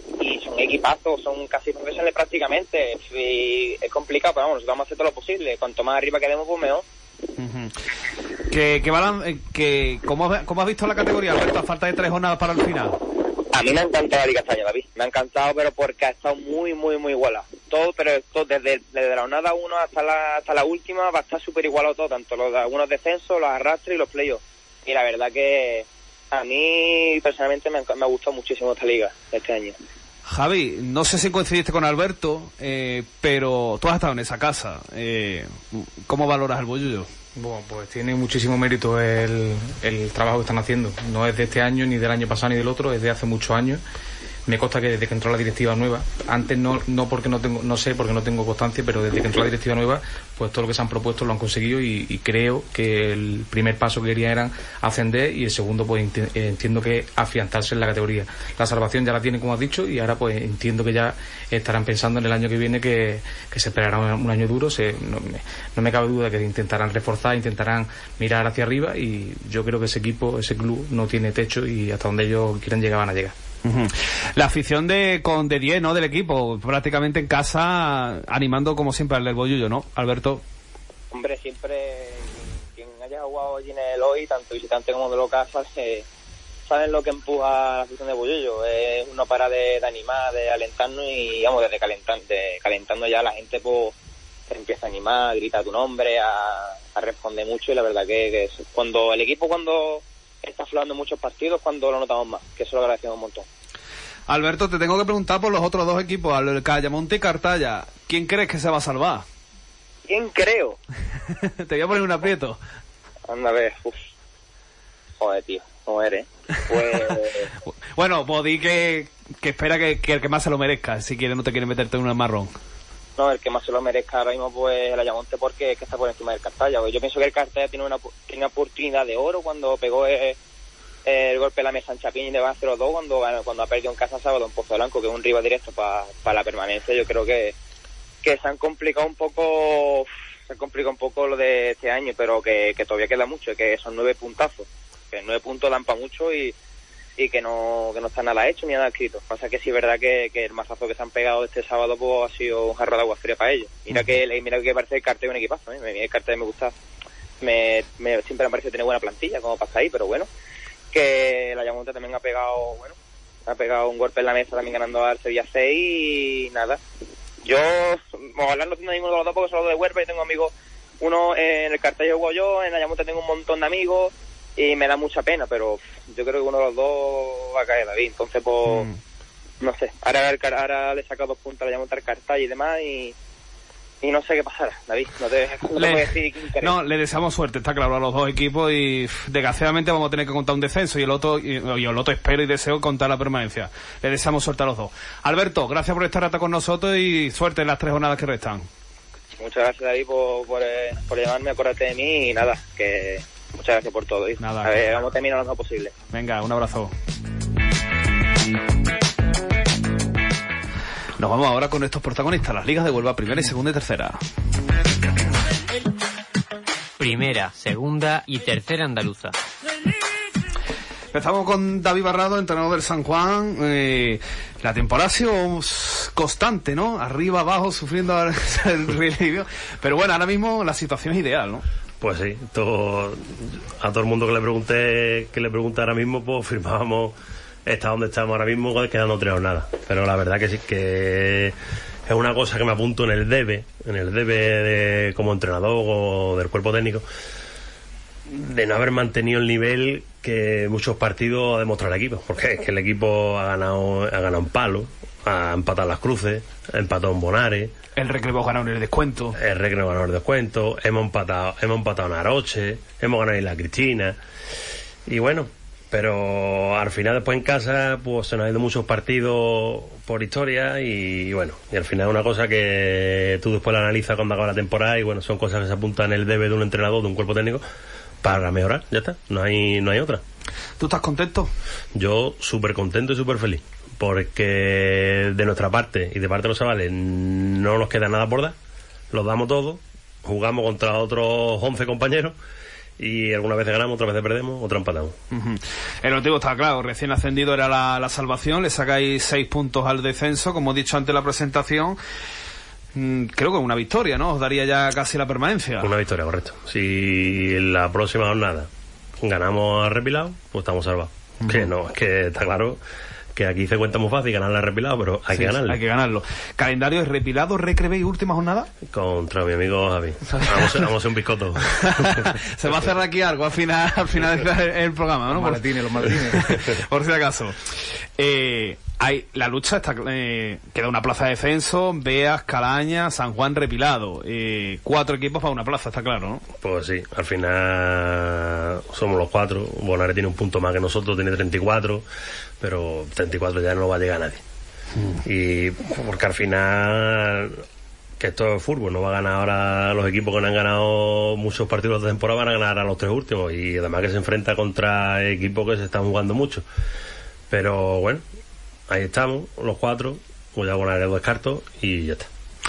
y son equipazos, son casi profesionales prácticamente, y es complicado, pero vamos, nosotros vamos a hacer todo lo posible, cuanto más arriba quedemos pues mejor. Uh-huh. que, que, balan, que ¿cómo, ¿Cómo has visto la categoría, Alberto, a falta de tres jornadas para el final? A mí me ha encantado la Liga este año, David. Me ha encantado, pero porque ha estado muy, muy, muy igualado. Todo, pero todo, desde, desde la jornada uno hasta la hasta la última va a estar súper igualado todo, tanto los algunos descensos, los arrastres y los playoffs. Y la verdad que a mí, personalmente, me ha, me ha gustado muchísimo esta Liga este año. Javi, no sé si coincidiste con Alberto, eh, pero tú has estado en esa casa. Eh, ¿Cómo valoras el Bollullo? Bueno, pues tiene muchísimo mérito el, el trabajo que están haciendo. No es de este año, ni del año pasado, ni del otro, es de hace muchos años. Me consta que desde que entró la directiva nueva, antes no no porque no tengo no sé porque no tengo constancia, pero desde que entró la directiva nueva, pues todo lo que se han propuesto lo han conseguido y, y creo que el primer paso que querían era ascender y el segundo pues entiendo que afianzarse en la categoría. La salvación ya la tienen, como has dicho, y ahora pues entiendo que ya estarán pensando en el año que viene que, que se esperará un, un año duro. Se, no, me, no me cabe duda que intentarán reforzar, intentarán mirar hacia arriba y yo creo que ese equipo, ese club no tiene techo y hasta donde ellos quieran llegar van a llegar. Uh-huh. La afición de con de diez, ¿no? Del equipo, prácticamente en casa, animando como siempre al del Bollullo, ¿no, Alberto? Hombre, siempre quien haya jugado allí en el hoy, tanto visitante como de local, sabe, saben lo que empuja a la afición de Bollullo. Es uno para de, de animar, de alentarnos y, vamos, desde calentan, de, calentando ya la gente, pues se empieza a animar, grita tu nombre, a, a responder mucho y la verdad que, que es, cuando el equipo cuando está flotando muchos partidos, cuando lo notamos más, que eso lo agradecemos un montón. Alberto, te tengo que preguntar por los otros dos equipos, el Callamonte y Cartaya. ¿Quién crees que se va a salvar? ¿Quién creo? Te voy a poner un aprieto. Anda a ver, uff. Joder, tío, ¿cómo eres? Pues... bueno, pues di que, que espera que, que el que más se lo merezca, si quiere no te quiere meterte en un marrón. No, el que más se lo merezca ahora mismo pues el Ayamonte, porque es que está por encima del Cartaya. Yo pienso que el Cartaya tiene una, tiene una oportunidad de oro cuando pegó el, el golpe de la mesa en Chapín y le va a cero dos cuando, cuando ha perdido en casa sábado en Pozo Blanco, que es un rival directo para pa la permanencia. Yo creo que, que se han complicado un poco se han complicado un poco lo de este año, pero que, que todavía queda mucho, que son nueve puntazos, que nueve puntos dan para mucho y y que no que no está nada hecho ni nada escrito. Pasa que sí es verdad que, que el mazazo que se han pegado este sábado pues ha sido un jarro de agua fría para ellos. Mira que mira que parece el Cartel un equipazo, ¿eh? El Cartel me gusta, me, me siempre me parece tener buena plantilla como para estar ahí, pero bueno, que la Ayamonte también ha pegado, bueno, ha pegado un golpe en la mesa también ganando al Sevilla seis y nada. Yo, vamos a hablar no tengo ninguno de los dos porque son los de Huerva y tengo amigos, uno en el Cartel juego yo, en la Ayamonte tengo un montón de amigos y me da mucha pena, pero yo creo que uno de los dos va a caer, David. Entonces, pues, mm. no sé. Ahora, ahora le he sacado dos puntos, le voy a montar Cartaya y demás, y, y no sé qué pasará, David. No te, no te le, puedo decir quién querés. No, le deseamos suerte, está claro, a los dos equipos, y desgraciadamente vamos a tener que contar un descenso, y el otro, y, y el otro espero y deseo contar la permanencia. Le deseamos suerte a los dos. Alberto, gracias por estar hasta con nosotros y suerte en las tres jornadas que restan. Muchas gracias, David, por, por, por llamarme, acordarte de mí, y nada, que... Muchas gracias por todo. ¿eh? Nada, a ver, vamos a terminar lo más posible. Venga, un abrazo. Nos vamos ahora con estos protagonistas, las ligas de Huelva, primera y segunda y tercera. Primera, segunda y tercera andaluza. Empezamos con David Barrado, entrenador del San Juan. Eh, la temporada ha sido constante, ¿no? Arriba, abajo, sufriendo el relevo. Pero bueno, ahora mismo la situación es ideal, ¿no? Pues sí, todo, a todo el mundo que le pregunte que le pregunte ahora mismo, pues firmábamos está donde estamos ahora mismo, quedando tres jornadas. Pero la verdad que sí, que es una cosa que me apunto en el debe, en el debe de, como entrenador o del cuerpo técnico, de no haber mantenido el nivel que muchos partidos ha demostrado el equipo, porque es que el equipo ha ganado ha ganado en palo, ha empatado las cruces, ha empatado en Bonares, el Recreo ganó en el descuento, el Recreo ganó en el descuento, hemos empatado hemos empatado en Aroche, hemos ganado en la Cristina, y bueno, pero al final después en casa pues se nos han ido muchos partidos por historia y, y bueno, y al final es una cosa que tú después la analizas cuando acaba la temporada y bueno, son cosas que se apuntan en el debe de un entrenador, de un cuerpo técnico para mejorar, ya está, no hay no hay otra. ¿Tú estás contento? Yo súper contento y súper feliz, porque de nuestra parte y de parte de los chavales no nos queda nada por dar, los damos todo, jugamos contra otros once compañeros y algunas veces ganamos, otras veces perdemos, otras empatamos. Uh-huh. El motivo está claro, recién ascendido era la, la salvación, le sacáis seis puntos al descenso, como he dicho antes en la presentación. Creo que una victoria, ¿no? Os daría ya casi la permanencia. Una victoria, correcto. Si en la próxima jornada ganamos a Repilado, pues estamos salvados. Uh-huh. Que no, es que está claro que aquí se cuenta muy fácil ganarle a Repilado, pero hay sí, que ganarlo. Hay que ganarlo. ¿Calendario es Repilado, Recrebe y última jornada? Contra mi amigo Javi. Vamos, vamos a hacer un bizcocho. Se va a cerrar aquí algo al final, al final del el programa, ¿no? Los maletines, los maletines. Por si acaso. Eh... Hay, la lucha está, eh, queda una plaza de descenso, Beas, Calaña, San Juan, Repilado. Eh, cuatro equipos para una plaza, está claro, ¿no? Pues sí, al final somos los cuatro. Bonares tiene un punto más que nosotros, tiene treinta y cuatro, pero treinta y cuatro ya no lo va a llegar nadie. Mm. Y porque al final, que esto es fútbol, no va a ganar ahora los equipos que no han ganado muchos partidos de temporada, van a ganar a los tres últimos. Y además que se enfrenta contra equipos que se están jugando mucho. Pero bueno, ahí estamos, los cuatro, voy a poner el descarto y ya está.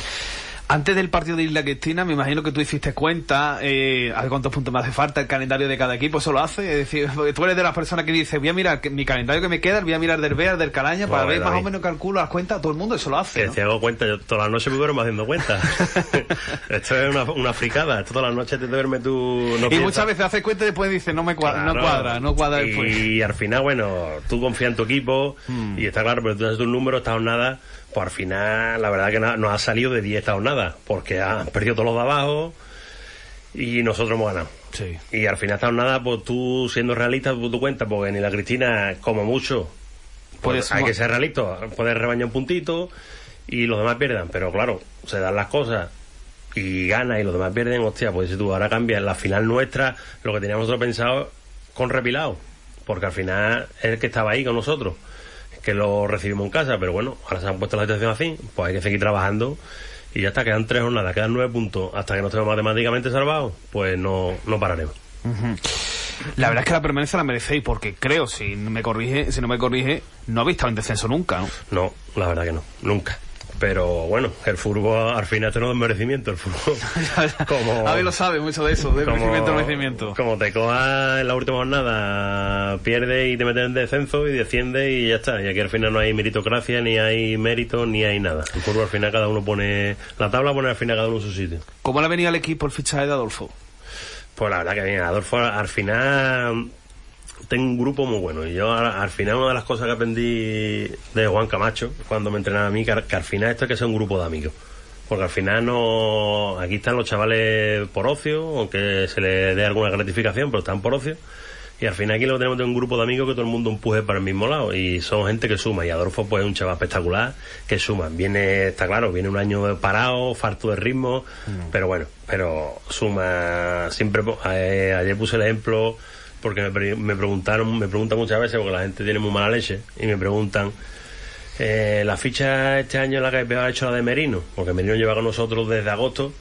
Antes del partido de Isla Cristina, me imagino que tú hiciste cuenta, eh, a ver cuántos puntos me hace falta, el calendario de cada equipo, ¿eso lo hace? Es decir, tú eres de las personas que dice, voy a mirar que, mi calendario que me queda, voy a mirar del Beas, del Calaña, para ver más o menos calculo las cuentas, todo el mundo eso lo hace, que ¿no? si hago cuenta, yo todas las noches me duermo haciendo cuentas. Esto es una, una fricada, esto todas las noches te duermes tú... No y piensas. Muchas veces haces cuenta y después dices, no me cuadra, claro, no cuadra, no cuadra después. Y al final, bueno, tú confías en tu equipo, hmm. y está claro, pero tú haces tus números, esta jornada, pues al final, la verdad que no, no ha salido de diez esta jornada, porque han perdido todos los de abajo y nosotros hemos ganado. Sí. Y al final esta jornada, pues tú siendo realista, tú, tú cuentas, porque ni la Cristina, como mucho, pues, pues hay que ser realista, poder rebañar un puntito y los demás pierdan, pero claro, se dan las cosas y gana y los demás pierden, hostia, pues si tú ahora cambias la final nuestra, lo que teníamos nosotros pensado con Repilado, porque al final es el que estaba ahí con nosotros, que lo recibimos en casa, pero bueno, ahora se han puesto la situación así, pues hay que seguir trabajando y ya está, quedan tres jornadas, quedan nueve puntos, hasta que no estemos matemáticamente salvados, pues no, no pararemos. Uh-huh. La verdad es que la permanencia la merecéis, porque creo, si no me corrige, si no me corrige, no habéis estado en descenso nunca, ¿no? No, la verdad que no, nunca. Pero bueno, el fútbol al final no es merecimiento, el fútbol. Como, Javi lo sabe mucho de eso, de como, merecimiento, merecimiento. Como te cojas en la última jornada, pierdes y te metes en descenso y desciendes y ya está. Y aquí al final no hay meritocracia, ni hay mérito, ni hay nada. El fútbol al final cada uno pone, la tabla pone al final cada uno en su sitio. ¿Cómo le ha venido al equipo el fichaje de Adolfo? Pues la verdad que bien, Adolfo al final... Tengo un grupo muy bueno y yo al final una de las cosas que aprendí de Juan Camacho cuando me entrenaba a mí, que, que al final esto es que sea un grupo de amigos, porque al final no, aquí están los chavales por ocio, aunque se les dé alguna gratificación, pero están por ocio, y al final aquí lo tenemos de un grupo de amigos que todo el mundo empuje para el mismo lado y son gente que suma, y Adolfo pues es un chaval espectacular que suma, viene, está claro, viene un año parado, farto de ritmo, mm. pero bueno, pero suma siempre. eh, ayer puse el ejemplo porque me, pre- me preguntaron, me preguntan muchas veces, porque la gente tiene muy mala leche, y me preguntan, eh, la ficha este año la que ha hecho la de Merino, porque Merino lleva con nosotros desde agosto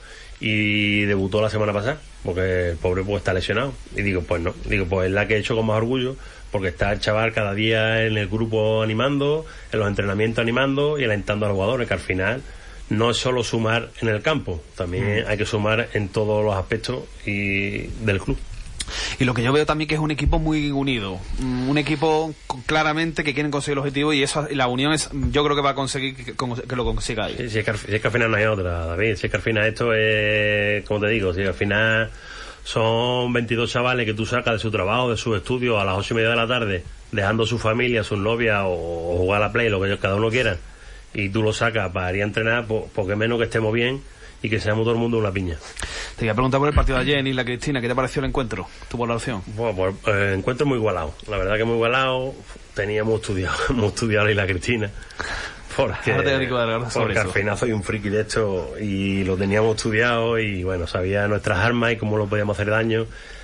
y debutó la semana pasada, porque el pobre pues está lesionado, y digo, pues no, digo, pues es la que he hecho con más orgullo, porque está el chaval cada día en el grupo animando, en los entrenamientos animando y alentando a los jugadores, que al final no es solo sumar en el campo, también mm. hay que sumar en todos los aspectos y del club. Y lo que yo veo también que es un equipo muy unido, un equipo claramente que quieren conseguir el objetivo, y eso, la unión es, yo creo que va a conseguir que, que lo consigáis. Sí, si, es que, si es que al final no hay otra, David, si es que al final esto es, como te digo, si al final son veintidós chavales que tú sacas de su trabajo, de sus estudios a las ocho y media de la tarde, dejando su familia, sus novias o, o jugar a la play, lo que cada uno quiera, y tú lo sacas para ir a entrenar, pues, porque menos que estemos bien y que seamos todo el mundo una piña. Te voy a preguntar por el partido de ayer en Isla Cristina, ¿qué te pareció el encuentro? ¿Tu valoración? Bueno, pues el encuentro muy igualado, la verdad que muy igualado. Teníamos estudiado, hemos estudiado la Isla Cristina. Porque, porque al final soy un friki de esto y lo teníamos estudiado y bueno, sabía nuestras armas y cómo lo podíamos hacer daño.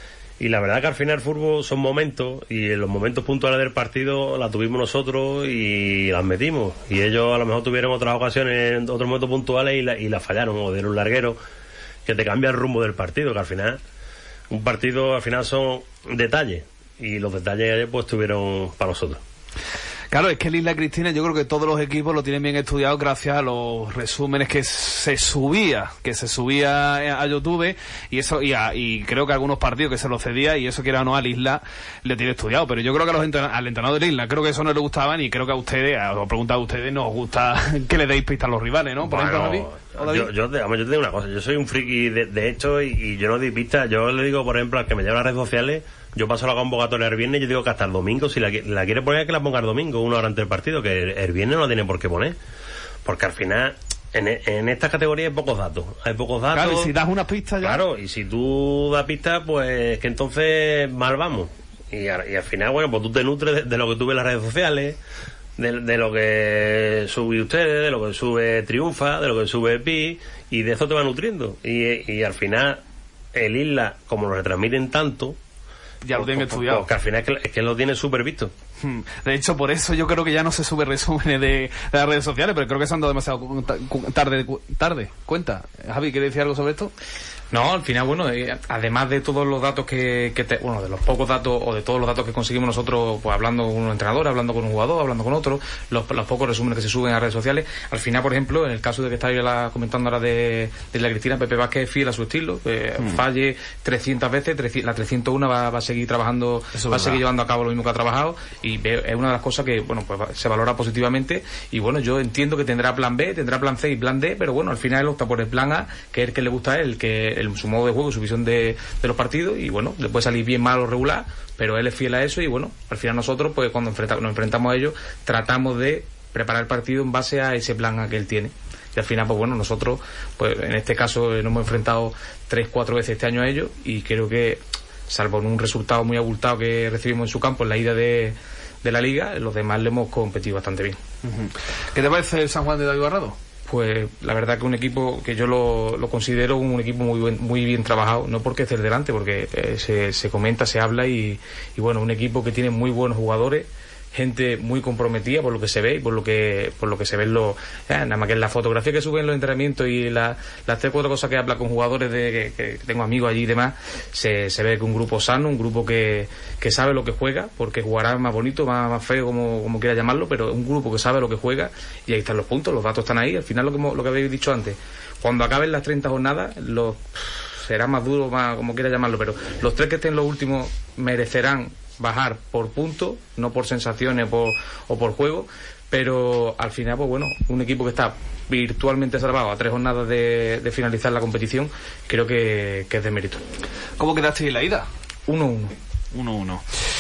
Y la verdad que al final el fútbol son momentos y en los momentos puntuales del partido la tuvimos nosotros y las metimos. Y ellos a lo mejor tuvieron otras ocasiones en otros momentos puntuales y, la, y las fallaron, o dieron un larguero que te cambia el rumbo del partido, que al final un partido al final son detalles y los detalles ayer pues estuvieron para nosotros. Claro, es que el Isla Cristina yo creo que todos los equipos lo tienen bien estudiado gracias a los resúmenes que se subía, que se subía a YouTube y eso y, a, y creo que algunos partidos que se los cedía y eso que era o no al Isla le tiene estudiado, pero yo creo que a los entren- al entrenador del Isla creo que eso no le gustaban y creo que a ustedes, a os preguntado a ustedes, nos gusta que le deis pistas a los rivales, ¿no? Por bueno, ejemplo, David. ¿O David? Yo, yo, te, vamos, yo te digo una cosa, yo soy un friki de, de hecho y, y yo no doy pistas. Yo le digo, por ejemplo, al que me lleva a las redes sociales, yo paso la convocatoria el viernes y yo digo que hasta el domingo, si la, la quiere poner, que la ponga el domingo, una hora antes del partido, que el, el viernes no la tiene por qué poner, porque al final en, en esta categoría hay pocos datos, hay pocos datos. Claro, y si das unas pistas ya. Claro, y si tú das pistas, pues que entonces mal vamos. Y, a, y al final, bueno, pues tú te nutres de, de lo que tú ves en las redes sociales, de, de lo que sube ustedes, de lo que sube Triunfa, de lo que sube Pi, y de eso te va nutriendo. Y, y al final, el Isla, como lo retransmiten tanto, ya lo tienen pues, estudiado. Porque al final es que, es que lo tienen súper visto. De hecho, por eso yo creo que ya no se sube resúmenes de, de las redes sociales, pero creo que se han dado demasiado cu- cu- tarde, cu- tarde. Cuenta. Javi, ¿quieres decir algo sobre esto? No, al final, bueno, eh, además de todos los datos que, que te, bueno, de los pocos datos o de todos los datos que conseguimos nosotros, pues hablando con un entrenador, hablando con un jugador, hablando con otro, los, los pocos resúmenes que se suben a redes sociales, al final, por ejemplo, en el caso de que estáis comentando ahora de, de la Cristina, Pepe Vázquez es fiel a su estilo, eh, mm. falle trescientas veces, trescientas, la trescientos uno va, va a seguir trabajando, Eso va a seguir llevando a cabo lo mismo que ha trabajado y ve, es una de las cosas que, bueno, pues se valora positivamente y bueno, yo entiendo que tendrá plan B, tendrá plan C y plan D, pero bueno, al final él opta por el plan A, que es el que le gusta a él, que el, su modo de juego, su visión de, de los partidos y bueno, le puede salir bien, mal o regular, pero él es fiel a eso y bueno, al final nosotros pues cuando enfrenta, nos enfrentamos a ellos tratamos de preparar el partido en base a ese plan A que él tiene y al final pues bueno, nosotros pues en este caso nos hemos enfrentado tres, cuatro veces este año a ellos y creo que salvo en un resultado muy abultado que recibimos en su campo en la ida de, de la liga, los demás le hemos competido bastante bien. Uh-huh. ¿Qué te parece el San Juan de David Barrado? Pues la verdad que un equipo que yo lo, lo considero un equipo muy buen, muy bien trabajado, no porque esté delante, porque eh, se, se comenta, se habla y, y bueno, un equipo que tiene muy buenos jugadores, gente muy comprometida por lo que se ve y por lo que por lo que se ve en los, eh, nada más que en la fotografía que suben en los entrenamientos y la, las tres cuatro cosas que habla con jugadores de que, que tengo amigos allí y demás, se, se ve que un grupo sano, un grupo que, que sabe lo que juega, porque jugará más bonito, más, más feo, como, como quiera llamarlo, pero un grupo que sabe lo que juega y ahí están los puntos, los datos están ahí, al final lo que, lo que habéis dicho antes, cuando acaben las treinta jornadas, los, será más duro, más como quiera llamarlo, pero los tres que estén los últimos merecerán bajar por punto, no por sensaciones por, o por juego, pero al final, pues bueno, un equipo que está virtualmente salvado a tres jornadas de, de finalizar la competición, creo que, que es de mérito. ¿Cómo quedaste en la ida? uno uno. uno uno.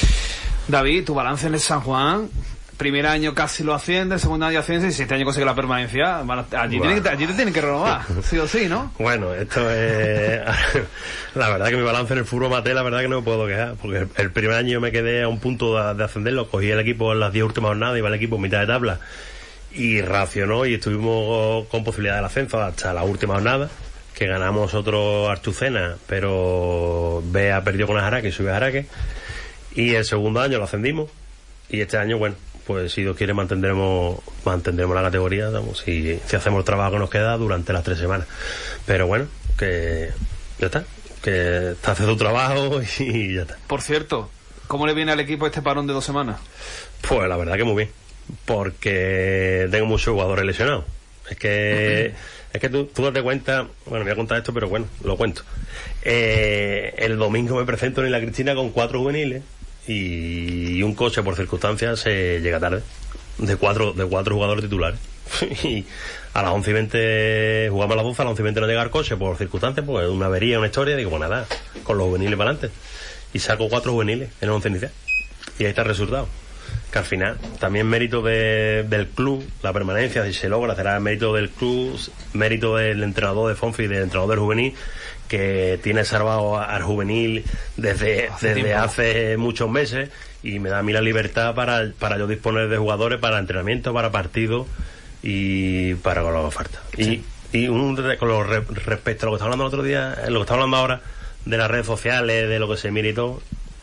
David, tu balance en el San Juan. Primer año casi lo asciende, segundo año asciende y si este año consigue la permanencia, allí, bueno. tienen que, allí te tienen que renovar, sí o sí, ¿no? Bueno, esto es... la verdad que mi balance en el fútbol Mate, la verdad que no me puedo quejar, porque el, el primer año me quedé a un punto de, de ascenderlo, cogí el equipo en las diez últimas jornadas, iba el equipo en mitad de tabla y racionó y estuvimos con posibilidad del ascenso hasta la última jornada, que ganamos otro Artucena, pero Bea perdió con Ajaraque y subió a Ajaraque, y el segundo año lo ascendimos y este año, bueno, pues si Dios quiere mantendremos mantendremos la categoría, digamos, si, si hacemos el trabajo que nos queda durante las tres semanas. Pero bueno, que ya está, que está haciendo su trabajo y ya está. Por cierto, ¿cómo le viene al equipo este parón de dos semanas? Pues la verdad que muy bien, porque tengo muchos jugadores lesionados. Es que es que tú, tú date cuenta, bueno, voy a contar esto, pero bueno, lo cuento. Eh, el domingo me presento en la Cristina con cuatro juveniles y un coche por circunstancias se llega tarde de cuatro de cuatro jugadores titulares y a las once y veinte jugamos a las doce, a las once y veinte no llega el coche por circunstancias, pues una avería, una historia, digo, pues nada, con los juveniles para adelante y saco cuatro juveniles en el once inicial y ahí está el resultado. que al final también mérito de, del club, la permanencia, si se logra, será mérito del club, mérito del entrenador de Fonfi, del entrenador del juvenil, que tiene salvado al juvenil desde hace, desde hace muchos meses, y me da a mí la libertad para, para yo disponer de jugadores para entrenamiento, para partidos y para con lo que falta. Sí. Y, y un, con lo, respecto a lo que estaba hablando el otro día, lo que estaba hablando ahora de las redes sociales, de lo que se mira y todo,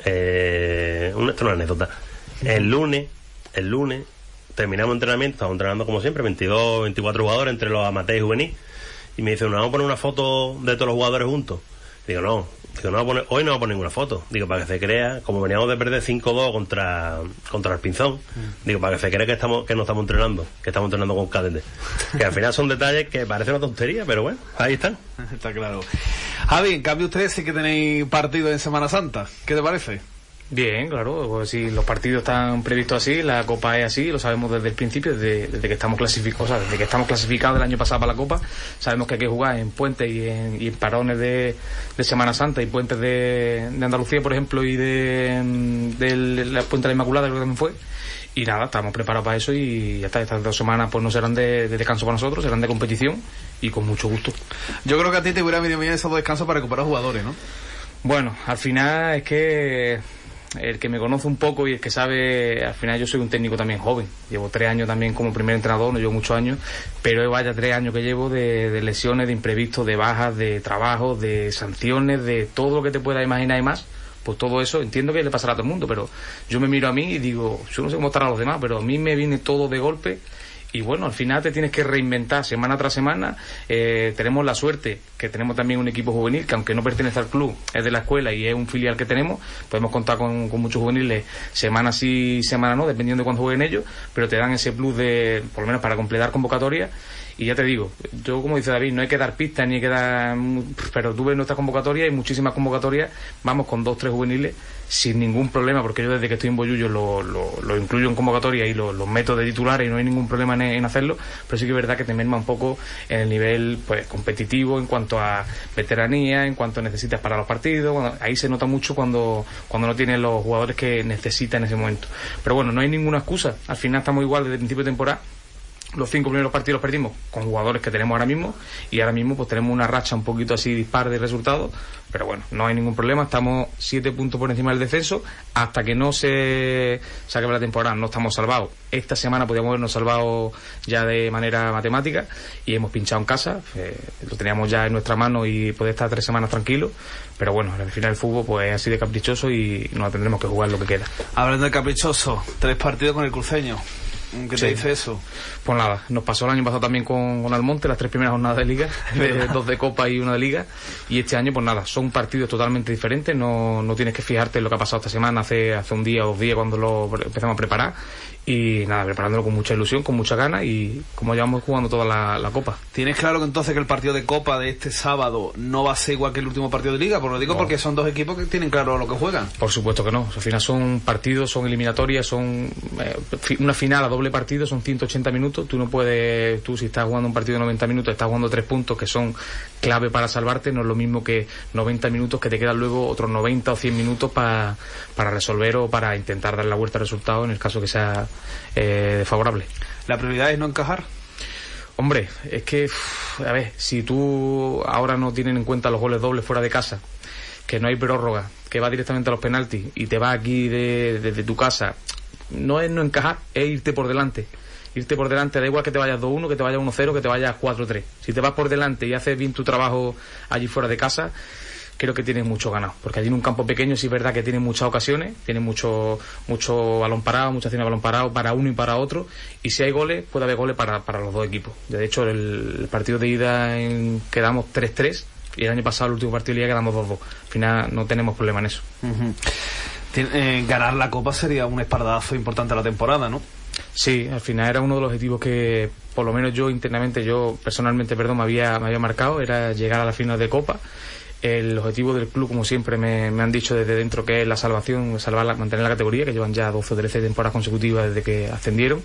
eh, una, esto es una anécdota. El lunes, el lunes, terminamos entrenamiento, estamos entrenando como siempre, veintidós, veinticuatro jugadores entre los amateurs y juvenil, y me dicen, ¿nos vamos a poner una foto de todos los jugadores juntos? Digo, no, digo, no voy a poner, hoy no voy a poner ninguna foto. Digo, para que se crea, como veníamos de perder cinco dos contra, contra el Pinzón, mm. digo, para que se crea que estamos, que no estamos entrenando, que estamos entrenando con cadete. Que al final son detalles que parecen una tontería, pero bueno, ahí están. Está claro. Javi, en cambio ustedes sí que tenéis partido en Semana Santa. ¿Qué te parece? Bien, claro, pues si los partidos están previstos así, la Copa es así, lo sabemos desde el principio, desde, desde que estamos clasificados, o sea, desde que estamos clasificados el año pasado para la Copa, sabemos que hay que jugar en puentes y en, y en parones de, de Semana Santa y puentes de, de Andalucía, por ejemplo, y de, de la Puente de la Inmaculada, creo que también fue. Y nada, estamos preparados para eso y ya está, estas dos semanas pues no serán de, de descanso para nosotros, serán de competición y con mucho gusto. Yo creo que a ti te hubiera venido bien esos dos descansos para recuperar jugadores, ¿no? Bueno, al final es que el que me conoce un poco y el que sabe, al final yo soy un técnico también joven, llevo tres años también como primer entrenador, no llevo muchos años, pero vaya tres años que llevo de, de lesiones, de imprevistos, de bajas, de trabajo, de sanciones, de todo lo que te puedas imaginar y más. Pues todo eso entiendo que le pasará a todo el mundo, pero yo me miro a mí y digo, yo no sé cómo estarán los demás, pero a mí me viene todo de golpe. Y bueno, al final te tienes que reinventar semana tras semana. Eh, tenemos la suerte que tenemos también un equipo juvenil que, aunque no pertenece al club, es de la escuela y es un filial que tenemos. Podemos contar con, con muchos juveniles semana sí, semana no, dependiendo de cuándo jueguen ellos, pero te dan ese plus de, por lo menos para completar convocatoria. Y ya te digo, yo como dice David, no hay que dar pistas ni hay que dar, pero tú ves nuestra convocatoria y muchísimas convocatorias, vamos con dos, tres juveniles sin ningún problema, porque yo desde que estoy en Bollullo lo, lo, lo incluyo en convocatoria y los lo meto de titulares y no hay ningún problema en, en hacerlo, pero sí que es verdad que te merma un poco en el nivel pues competitivo, en cuanto a veteranía, en cuanto necesitas para los partidos. Bueno, ahí se nota mucho cuando, cuando no tienes los jugadores que necesitas en ese momento. Pero bueno, no hay ninguna excusa, al final estamos igual desde el principio de temporada. Los cinco primeros partidos los perdimos con jugadores que tenemos ahora mismo y ahora mismo pues tenemos una racha un poquito así dispar de resultados, pero bueno, no hay ningún problema, estamos siete puntos por encima del descenso, hasta que no se, se acabe la temporada no estamos salvados. Esta semana podríamos habernos salvado ya de manera matemática y hemos pinchado en casa, eh, lo teníamos ya en nuestra mano y poder estar tres semanas tranquilos, pero bueno, al final el fútbol pues es así de caprichoso y nos tendremos que jugar lo que queda. Hablando de caprichoso, tres partidos con el cruceño. ¿Qué te sí. dice eso? Pues nada, nos pasó el año pasado también con, con Almonte, las tres primeras jornadas de liga, de, dos de copa y una de liga, y este año pues nada, son partidos totalmente diferentes, no, no tienes que fijarte en lo que ha pasado esta semana, hace, hace un día o dos días cuando lo empezamos a preparar, y nada, preparándolo con mucha ilusión, con mucha ganas y como llevamos jugando toda la, la copa. ¿Tienes claro que entonces que el partido de copa de este sábado no va a ser igual que el último partido de liga? Pues lo digo no. porque son dos equipos que tienen claro lo que juegan. Por supuesto que no, al final son partidos, son eliminatorias, son eh, una final a doble partido, son ciento ochenta minutos, tú no puedes, tú si estás jugando un partido de noventa minutos, estás jugando tres puntos que son clave para salvarte, no es lo mismo que noventa minutos que te quedan luego otros noventa o cien minutos para, para resolver o para intentar dar la vuelta al resultado en el caso que sea Eh, favorable. ¿La prioridad es no encajar? Hombre, es que, a ver, si tú ahora no tienen en cuenta los goles dobles fuera de casa, que no hay prórroga, que va directamente a los penaltis y te va aquí desde de, de tu casa, no es no encajar, es irte por delante. Irte por delante, da igual que te vayas dos uno, que te vayas uno cero, que te vayas cuatro tres. Si te vas por delante y haces bien tu trabajo allí fuera de casa, creo que tienes mucho ganado, porque allí en un campo pequeño sí es verdad que tiene muchas ocasiones, tiene mucho mucho balón parado, mucha acción de balón parado para uno y para otro, y si hay goles, puede haber goles para, para los dos equipos. De hecho, el, el partido de ida en, quedamos tres tres, y el año pasado, el último partido de liga, quedamos dos dos. Al final no tenemos problema en eso. Uh-huh. eh, ganar la Copa sería un espaldarazo importante a la temporada, ¿no? Sí, al final era uno de los objetivos que, por lo menos yo internamente, yo personalmente, perdón, me había, me había marcado, era llegar a la final de Copa. El objetivo del club, como siempre me, me han dicho desde dentro, que es la salvación, salvar la, mantener la categoría, que llevan ya doce o trece temporadas consecutivas desde que ascendieron.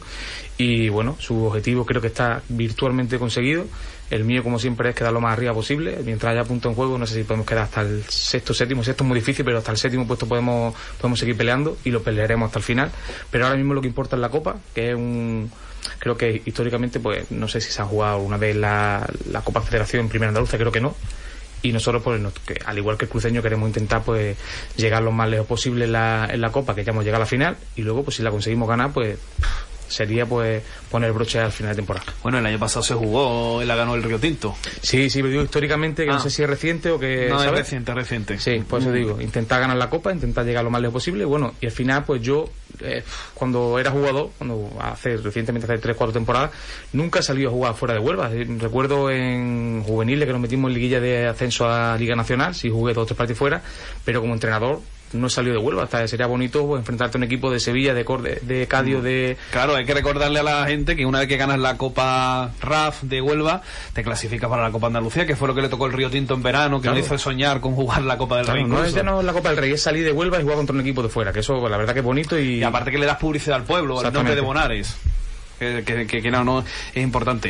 Y bueno, su objetivo creo que está virtualmente conseguido. El mío, como siempre, es quedar lo más arriba posible. Mientras haya punto en juego, no sé si podemos quedar hasta el sexto, séptimo. Sexto es muy difícil, pero hasta el séptimo puesto podemos, podemos seguir peleando y lo pelearemos hasta el final. Pero ahora mismo lo que importa es la Copa, que es un... Creo que históricamente, pues no sé si se ha jugado una vez la, la Copa Federación en Primera Andaluza, creo que no. Y nosotros, pues, que, al igual que el cruceño, queremos intentar pues llegar lo más lejos posible en la, en la Copa, que ya hemos llegado a la final, y luego, pues si la conseguimos ganar, pues sería pues poner el broche al final de temporada. Bueno, el año pasado se jugó y la ganó el Río Tinto. Sí, sí, pero digo históricamente, que ah. no sé si es reciente o que... No, ¿sabes? es reciente, es reciente. Sí, por eso mm. digo, intentar ganar la Copa, intentar llegar lo más lejos posible, bueno, y al final, pues yo, eh, cuando era jugador, cuando hace recientemente, hace tres, cuatro temporadas, nunca he salido a jugar fuera de Huelva. Recuerdo en juveniles que nos metimos en liguilla de ascenso a Liga Nacional, sí jugué dos o tres partidos fuera, pero como entrenador no he salido de Huelva. Hasta sería bonito pues, enfrentarte a un equipo de Sevilla, de, Corde, de Cádiz, de... Claro, hay que recordarle a la gente que una vez que ganas la Copa R A F de Huelva, te clasificas para la Copa Andalucía, que fue lo que le tocó el Río Tinto en verano, que claro. nos hizo soñar con jugar la Copa del claro, Rey. No es ya no la Copa del Rey, es salir de Huelva y jugar contra un equipo de fuera, que eso pues, la verdad que es bonito y... Y aparte que le das publicidad al pueblo, al nombre de Bonares. Que, que, que, que no, no es importante.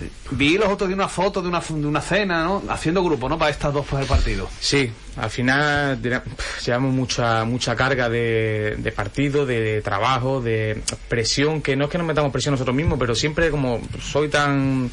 Vi los otros de una foto de una, de una cena, ¿no? Haciendo grupo, ¿no? Para estas dos para el partido. Sí, al final llevamos mucha mucha carga de, de partido, de trabajo, de presión, que no es que nos metamos presión nosotros mismos, pero siempre como soy tan...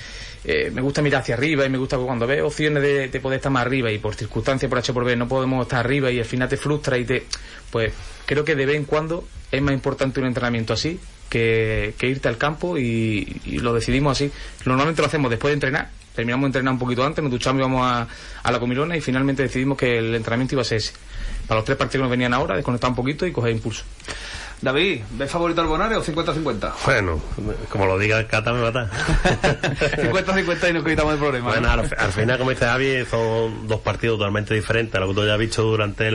Eh, me gusta mirar hacia arriba y me gusta que cuando veo opciones de, de poder estar más arriba y por circunstancias, por H por B, no podemos estar arriba y al final te frustra y te... Pues creo que de vez en cuando es más importante un entrenamiento así que, que irte al campo y, y lo decidimos así. Normalmente lo hacemos después de entrenar, terminamos de entrenar un poquito antes, nos duchamos y vamos a, a la comilona y finalmente decidimos que el entrenamiento iba a ser ese. Para los tres partidos que nos venían ahora, desconectar un poquito y coger impulso. David, ¿ves favorito al Bonares o cincuenta cincuenta? Bueno, como lo diga el Cata me mata. cincuenta cincuenta y nos quitamos el problema. Bueno, al, al final, como dice Javi, son dos partidos totalmente diferentes a lo que tú ya has visto durante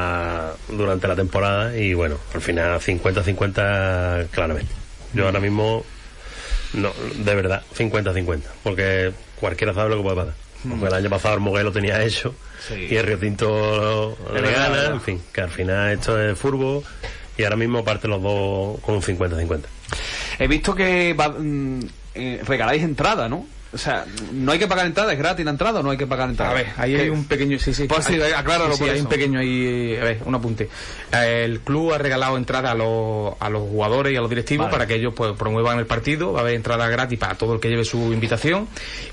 la durante la temporada y bueno, al final cincuenta cincuenta claramente. Yo ahora mismo, no, de verdad, cincuenta cincuenta, porque cualquiera sabe lo que puede pasar. Porque el año pasado el Moguer lo tenía hecho sí. y el Río Tinto le gana, en fin, que al final esto es fútbol. Y ahora mismo parten los dos con un cincuenta cincuenta. He visto que va, mm, eh, regaláis entrada, ¿no? O sea, ¿no hay que pagar entrada? ¿Es gratis la entrada o no hay que pagar entrada? A ver, ahí ¿Qué? hay un pequeño... Sí, sí. Pues sí, acláralo sí, por sí, eso. Hay un pequeño ahí... A ver, un apunte. El club ha regalado entrada a los, a los jugadores y a los directivos vale. para que ellos pues promuevan el partido. Va a haber entrada gratis para todo el que lleve su invitación.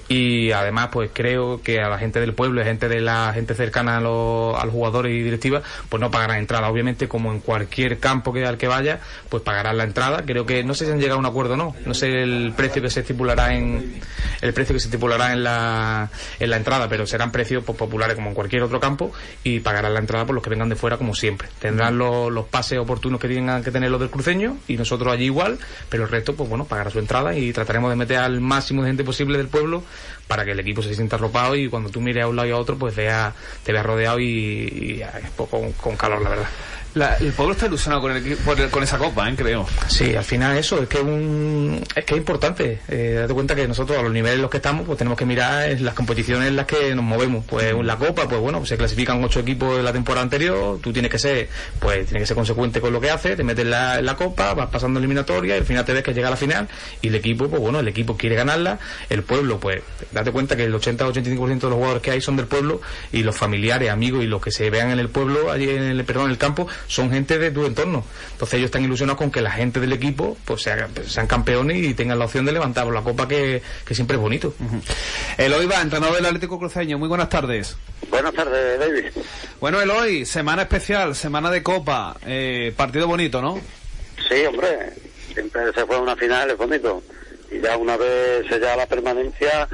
Y además, pues creo que a la gente del pueblo, a la gente de la gente cercana a los, a los jugadores y directivas, pues no pagarán entrada. Obviamente, como en cualquier campo que al que vaya, pues pagarán la entrada. Creo que... No sé si han llegado a un acuerdo o no. No sé el precio que se estipulará en... El precio que se estipulará en la en la entrada, pero serán precios pues, populares como en cualquier otro campo y pagarán la entrada por los que vengan de fuera como siempre. Tendrán los, los pases oportunos que tengan que tener los del cruceño y nosotros allí igual, pero el resto pues bueno, pagará su entrada y trataremos de meter al máximo de gente posible del pueblo para que el equipo se sienta arropado y cuando tú mires a un lado y a otro pues vea, te veas rodeado y, y pues, con, con calor, la verdad. La, el pueblo está ilusionado con, el, con esa copa, ¿eh? Creo. Sí, al final eso, es que un, es que es importante. Eh, date cuenta que nosotros a los niveles en los que estamos, pues tenemos que mirar en las competiciones en las que nos movemos. Pues en la copa, pues bueno, pues se clasifican ocho equipos de la temporada anterior, tú tienes que ser, pues tienes que ser consecuente con lo que haces, te metes en la, en la copa, vas pasando eliminatoria y al final te ves que llega a la final y el equipo, pues bueno, el equipo quiere ganarla, el pueblo, pues date cuenta que el ochenta a ochenta y cinco por ciento de los jugadores que hay son del pueblo y los familiares, amigos y los que se vean en el pueblo, allí en el, perdón, en el campo, son gente de tu entorno. Entonces ellos están ilusionados con que la gente del equipo pues sean, sean campeones y tengan la opción de levantar la copa que, que siempre es bonito. Uh-huh. Eloy va, entrenador del Atlético Cruceño, muy buenas tardes. Buenas tardes, David. Bueno, Eloy, semana especial, semana de copa, eh, partido bonito, ¿no? Sí, hombre, siempre se fue a una final, es bonito. Y ya una vez sellada la permanencia,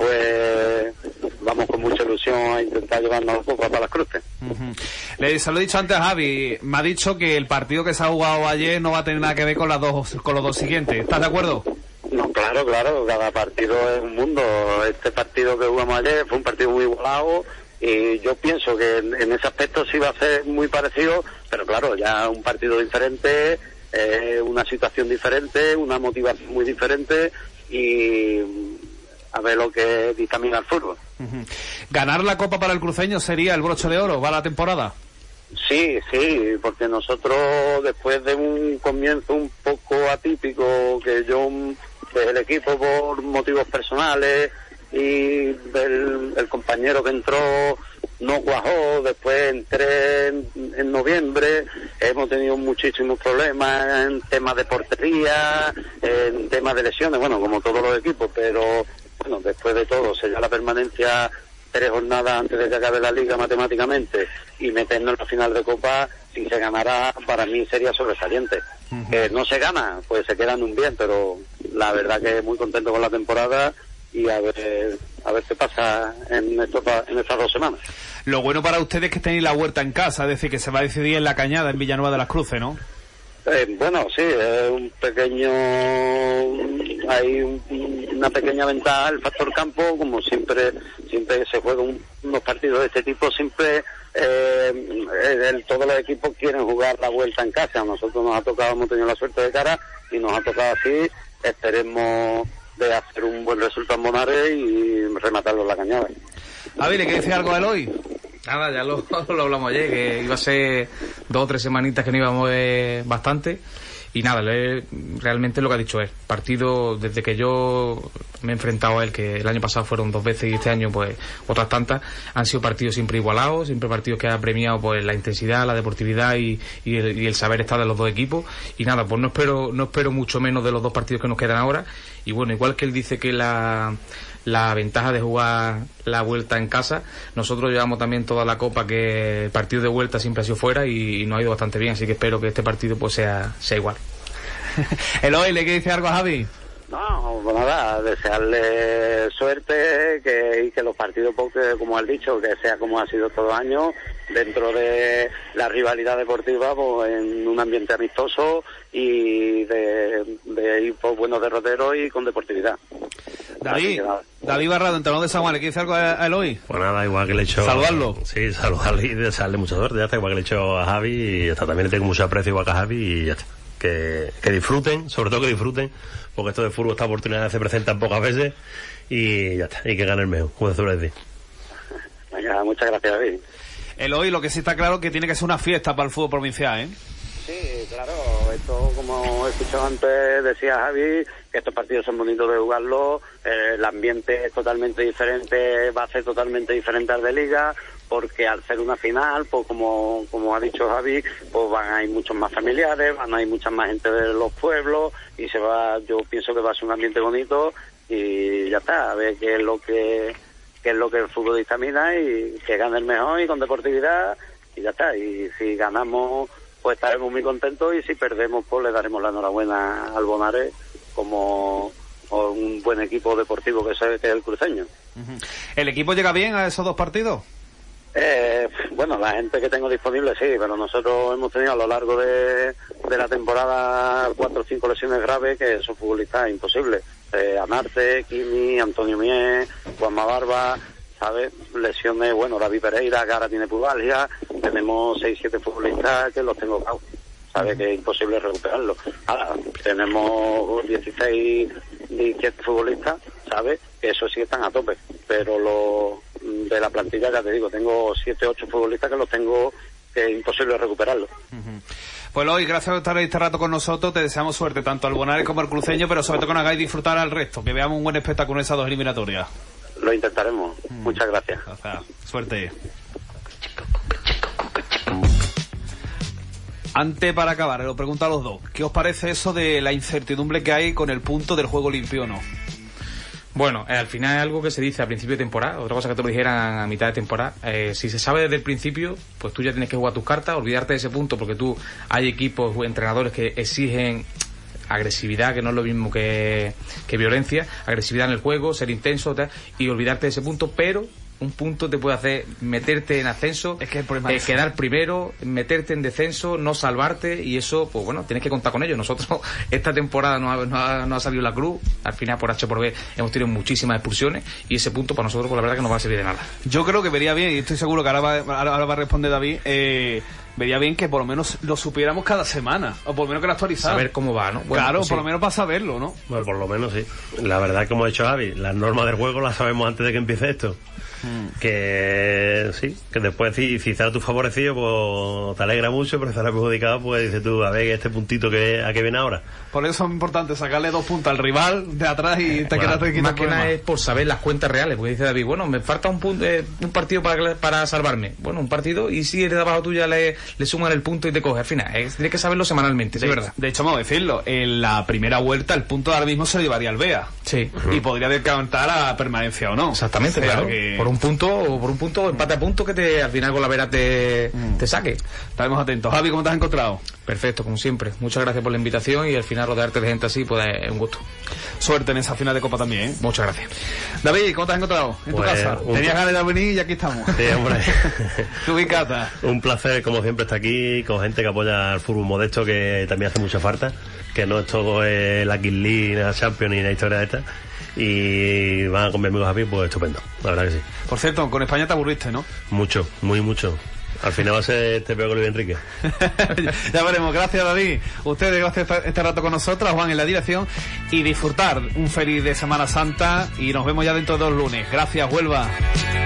pues vamos con mucha ilusión a intentar llevarnos la copa para las cruces. Uh-huh. Le, se lo he dicho antes a Javi, me ha dicho que el partido que se ha jugado ayer no va a tener nada que ver con las dos, con los dos siguientes. ¿Estás de acuerdo? No, claro, claro, cada partido es un mundo. Este partido que jugamos ayer fue un partido muy igualado y yo pienso que en, en ese aspecto sí va a ser muy parecido, pero claro, ya un partido diferente, eh, una situación diferente, una motivación muy diferente y a ver lo que dictamina el fútbol. Uh-huh. ¿Ganar la Copa para el cruceño sería el broche de oro? ¿Va la temporada? Sí, sí, porque nosotros después de un comienzo un poco atípico, que yo, pues el equipo por motivos personales y el, el compañero que entró no cuajó, después entré en, en noviembre, hemos tenido muchísimos problemas en temas de portería, en temas de lesiones, bueno, como todos los equipos, pero bueno, después de todo, sellar la permanencia tres jornadas antes de que acabe la liga matemáticamente y meternos en la final de Copa, si se ganara, para mí sería sobresaliente. Uh-huh. Que no se gana, pues se queda en un bien, pero la verdad que muy contento con la temporada y a ver a ver qué pasa en, estos, en estas dos semanas. Lo bueno para ustedes es que tenéis la huerta en casa, es decir, que se va a decidir en La Cañada, en Villanueva de las Cruces, ¿no? Eh, bueno, sí, es un pequeño, hay un, una pequeña ventaja el factor campo, como siempre siempre se juegan unos partidos de este tipo, siempre eh, el, todos los equipos quieren jugar la vuelta en casa. A nosotros nos ha tocado, hemos tenido la suerte de cara y nos ha tocado así, esperemos de hacer un buen resultado en Bonares y rematarlo en La Cañada. A ver, ¿le quieres decir algo a Eloy? Nada, ya lo, lo hablamos ayer, que iba a ser dos o tres semanitas que no íbamos a ver bastante. Y nada, le, realmente lo que ha dicho es, partido desde que yo me he enfrentado a él, que el año pasado fueron dos veces y este año pues otras tantas, han sido partidos siempre igualados, siempre partidos que han premiado pues la intensidad, la deportividad y, y, el, y el saber estar de los dos equipos. Y nada, pues no espero, no espero mucho menos de los dos partidos que nos quedan ahora. Y bueno, igual que él dice que la... la ventaja de jugar la vuelta en casa, nosotros llevamos también toda la Copa que el partido de vuelta siempre ha sido fuera y, y nos ha ido bastante bien, así que espero que este partido pues sea, sea igual. Eloy, ¿le quiere decir algo a Javi? No, pues nada, desearle suerte que, y que los partidos, porque como has dicho, que sea como ha sido todo año, dentro de la rivalidad deportiva, pues en un ambiente amistoso y de, de ir por buenos derroteros y con deportividad. David, David Barrado, entrenador de San Juan, ¿le quiere decir algo a, a Eloy? Pues nada, igual que le he hecho... ¿Saludarlo? Sí, saludarlo y desearle mucha suerte, ya está, igual que le he hecho a Javi y ya está, también le tengo mucho aprecio igual que a Javi y ya está. Que, que disfruten, sobre todo que disfruten, porque esto de fútbol, esta oportunidad se presentan pocas veces y ya está, y que gane el mejor, como se suele decir. Venga, muchas gracias, David. Eloy, lo que sí está claro que tiene que ser una fiesta para el fútbol provincial, ¿eh? Sí, claro, esto como he escuchado antes, decía Javi, que estos partidos son bonitos de jugarlos, eh, el ambiente es totalmente diferente, va a ser totalmente diferente al de Liga, porque al ser una final, pues como como ha dicho Javi, pues van a ir muchos más familiares, van a ir mucha más gente de los pueblos y se va, yo pienso que va a ser un ambiente bonito y ya está, a ver qué es lo que qué es lo que el fútbol dictamina y que gane el mejor y con deportividad y ya está, y si ganamos pues estaremos muy contentos y si perdemos pues le daremos la enhorabuena al Bonares como un buen equipo deportivo que es el cruceño. Uh-huh. ¿El equipo llega bien a esos dos partidos? Eh, bueno, la gente que tengo disponible sí, pero nosotros hemos tenido a lo largo de, de la temporada cuatro o cinco lesiones graves que son futbolistas imposibles. Eh, Amarte, Kimi, Antonio Mier, Juanma Barba, ¿sabes? Lesiones, bueno, David Pereira, que ahora tiene pubalgia, tenemos seis siete futbolistas que los tengo caos, ¿sabes? Que es imposible recuperarlos. Ahora, tenemos dieciséis, diecisiete futbolistas, ¿sabes? Que eso sí están a tope, pero los de la plantilla, ya te digo, tengo siete ocho futbolistas que los tengo que es imposible recuperarlos. Uh-huh. Pues hoy, gracias por estar este rato con nosotros, te deseamos suerte tanto al Bonares como al cruceño, pero sobre todo que nos hagáis disfrutar al resto, que veamos un buen espectáculo en esas dos eliminatorias. Lo intentaremos. Uh-huh. Muchas gracias. O sea, suerte. Antes, para acabar, lo pregunto a los dos, ¿qué os parece eso de la incertidumbre que hay con el punto del juego limpio o no? Bueno, eh, al final es algo que se dice a principio de temporada, otra cosa que te lo dijeran a mitad de temporada. Eh, si se sabe desde el principio, pues tú ya tienes que jugar tus cartas, olvidarte de ese punto, porque tú hay equipos o entrenadores que exigen agresividad, que no es lo mismo que, que violencia, agresividad en el juego, ser intenso, tal, y olvidarte de ese punto, pero un punto te puede hacer meterte en ascenso, es que el problema eh, es quedar primero, meterte en descenso, no salvarte, y eso, pues bueno, tienes que contar con ello. Nosotros esta temporada no ha, no ha, no ha salido la cruz, al final por H por B hemos tenido muchísimas expulsiones, y ese punto para nosotros, pues la verdad que no va a servir de nada. Yo creo que vería bien, y estoy seguro que ahora va, ahora, ahora va a responder David, eh, vería bien que por lo menos lo supiéramos cada semana, o por lo menos que lo actualizáramos. Saber cómo va, ¿no? Bueno, claro, pues por sí. lo menos para saberlo, ¿no? Bueno, por lo menos sí. La verdad es que como ha dicho Javi, las normas del juego las sabemos antes de que empiece esto. Mm. Que sí, que después si, si está tu favorecido, pues te alegra mucho, pero si estará perjudicado, pues dices tú, a ver, este puntito que a qué viene ahora. Por eso es importante sacarle dos puntos al rival de atrás y te bueno, quedas tranquilo. Más que nada es por saber las cuentas reales, porque dice David, bueno, me falta un punto, eh, un partido para, para salvarme. Bueno, un partido, y si eres de abajo tuya le, le suman el punto y te coge. Al final, eh, tienes que saberlo semanalmente, de, es verdad. De hecho, vamos a decirlo, en la primera vuelta el punto ahora mismo se lo llevaría al Bea. Sí. Y podría decantar a permanencia o no. Exactamente, o sea, claro. Que... Por un punto, o por un punto, empate a punto que te, al final con la vera te, mm. te saque. Estaremos atentos. Javi, ¿cómo te has encontrado? Perfecto, como siempre. Muchas gracias por la invitación, y al final rodearte de gente así, pues es un gusto. Suerte en esa final de Copa también, ¿eh? Muchas gracias. David, ¿cómo te has encontrado en pues, tu casa? Un... Tenías ganas de venir y aquí estamos. Sí, hombre. Tú y Cata. Un placer, como siempre, estar aquí con gente que apoya al fútbol modesto, que también hace mucha falta, que no es todo eh, la Kings League, la Champions ni la historia de esta. Y van con mi amigo Javi, pues estupendo, la verdad que sí. Por cierto, con España te aburriste, ¿no? Mucho, muy mucho. Al final va a ser este peor que Luis Enrique. Ya veremos. Gracias, David. Ustedes, gracias este rato con nosotros, Juan en la dirección, y disfrutar un feliz de Semana Santa, y nos vemos ya dentro de dos lunes. Gracias, Huelva.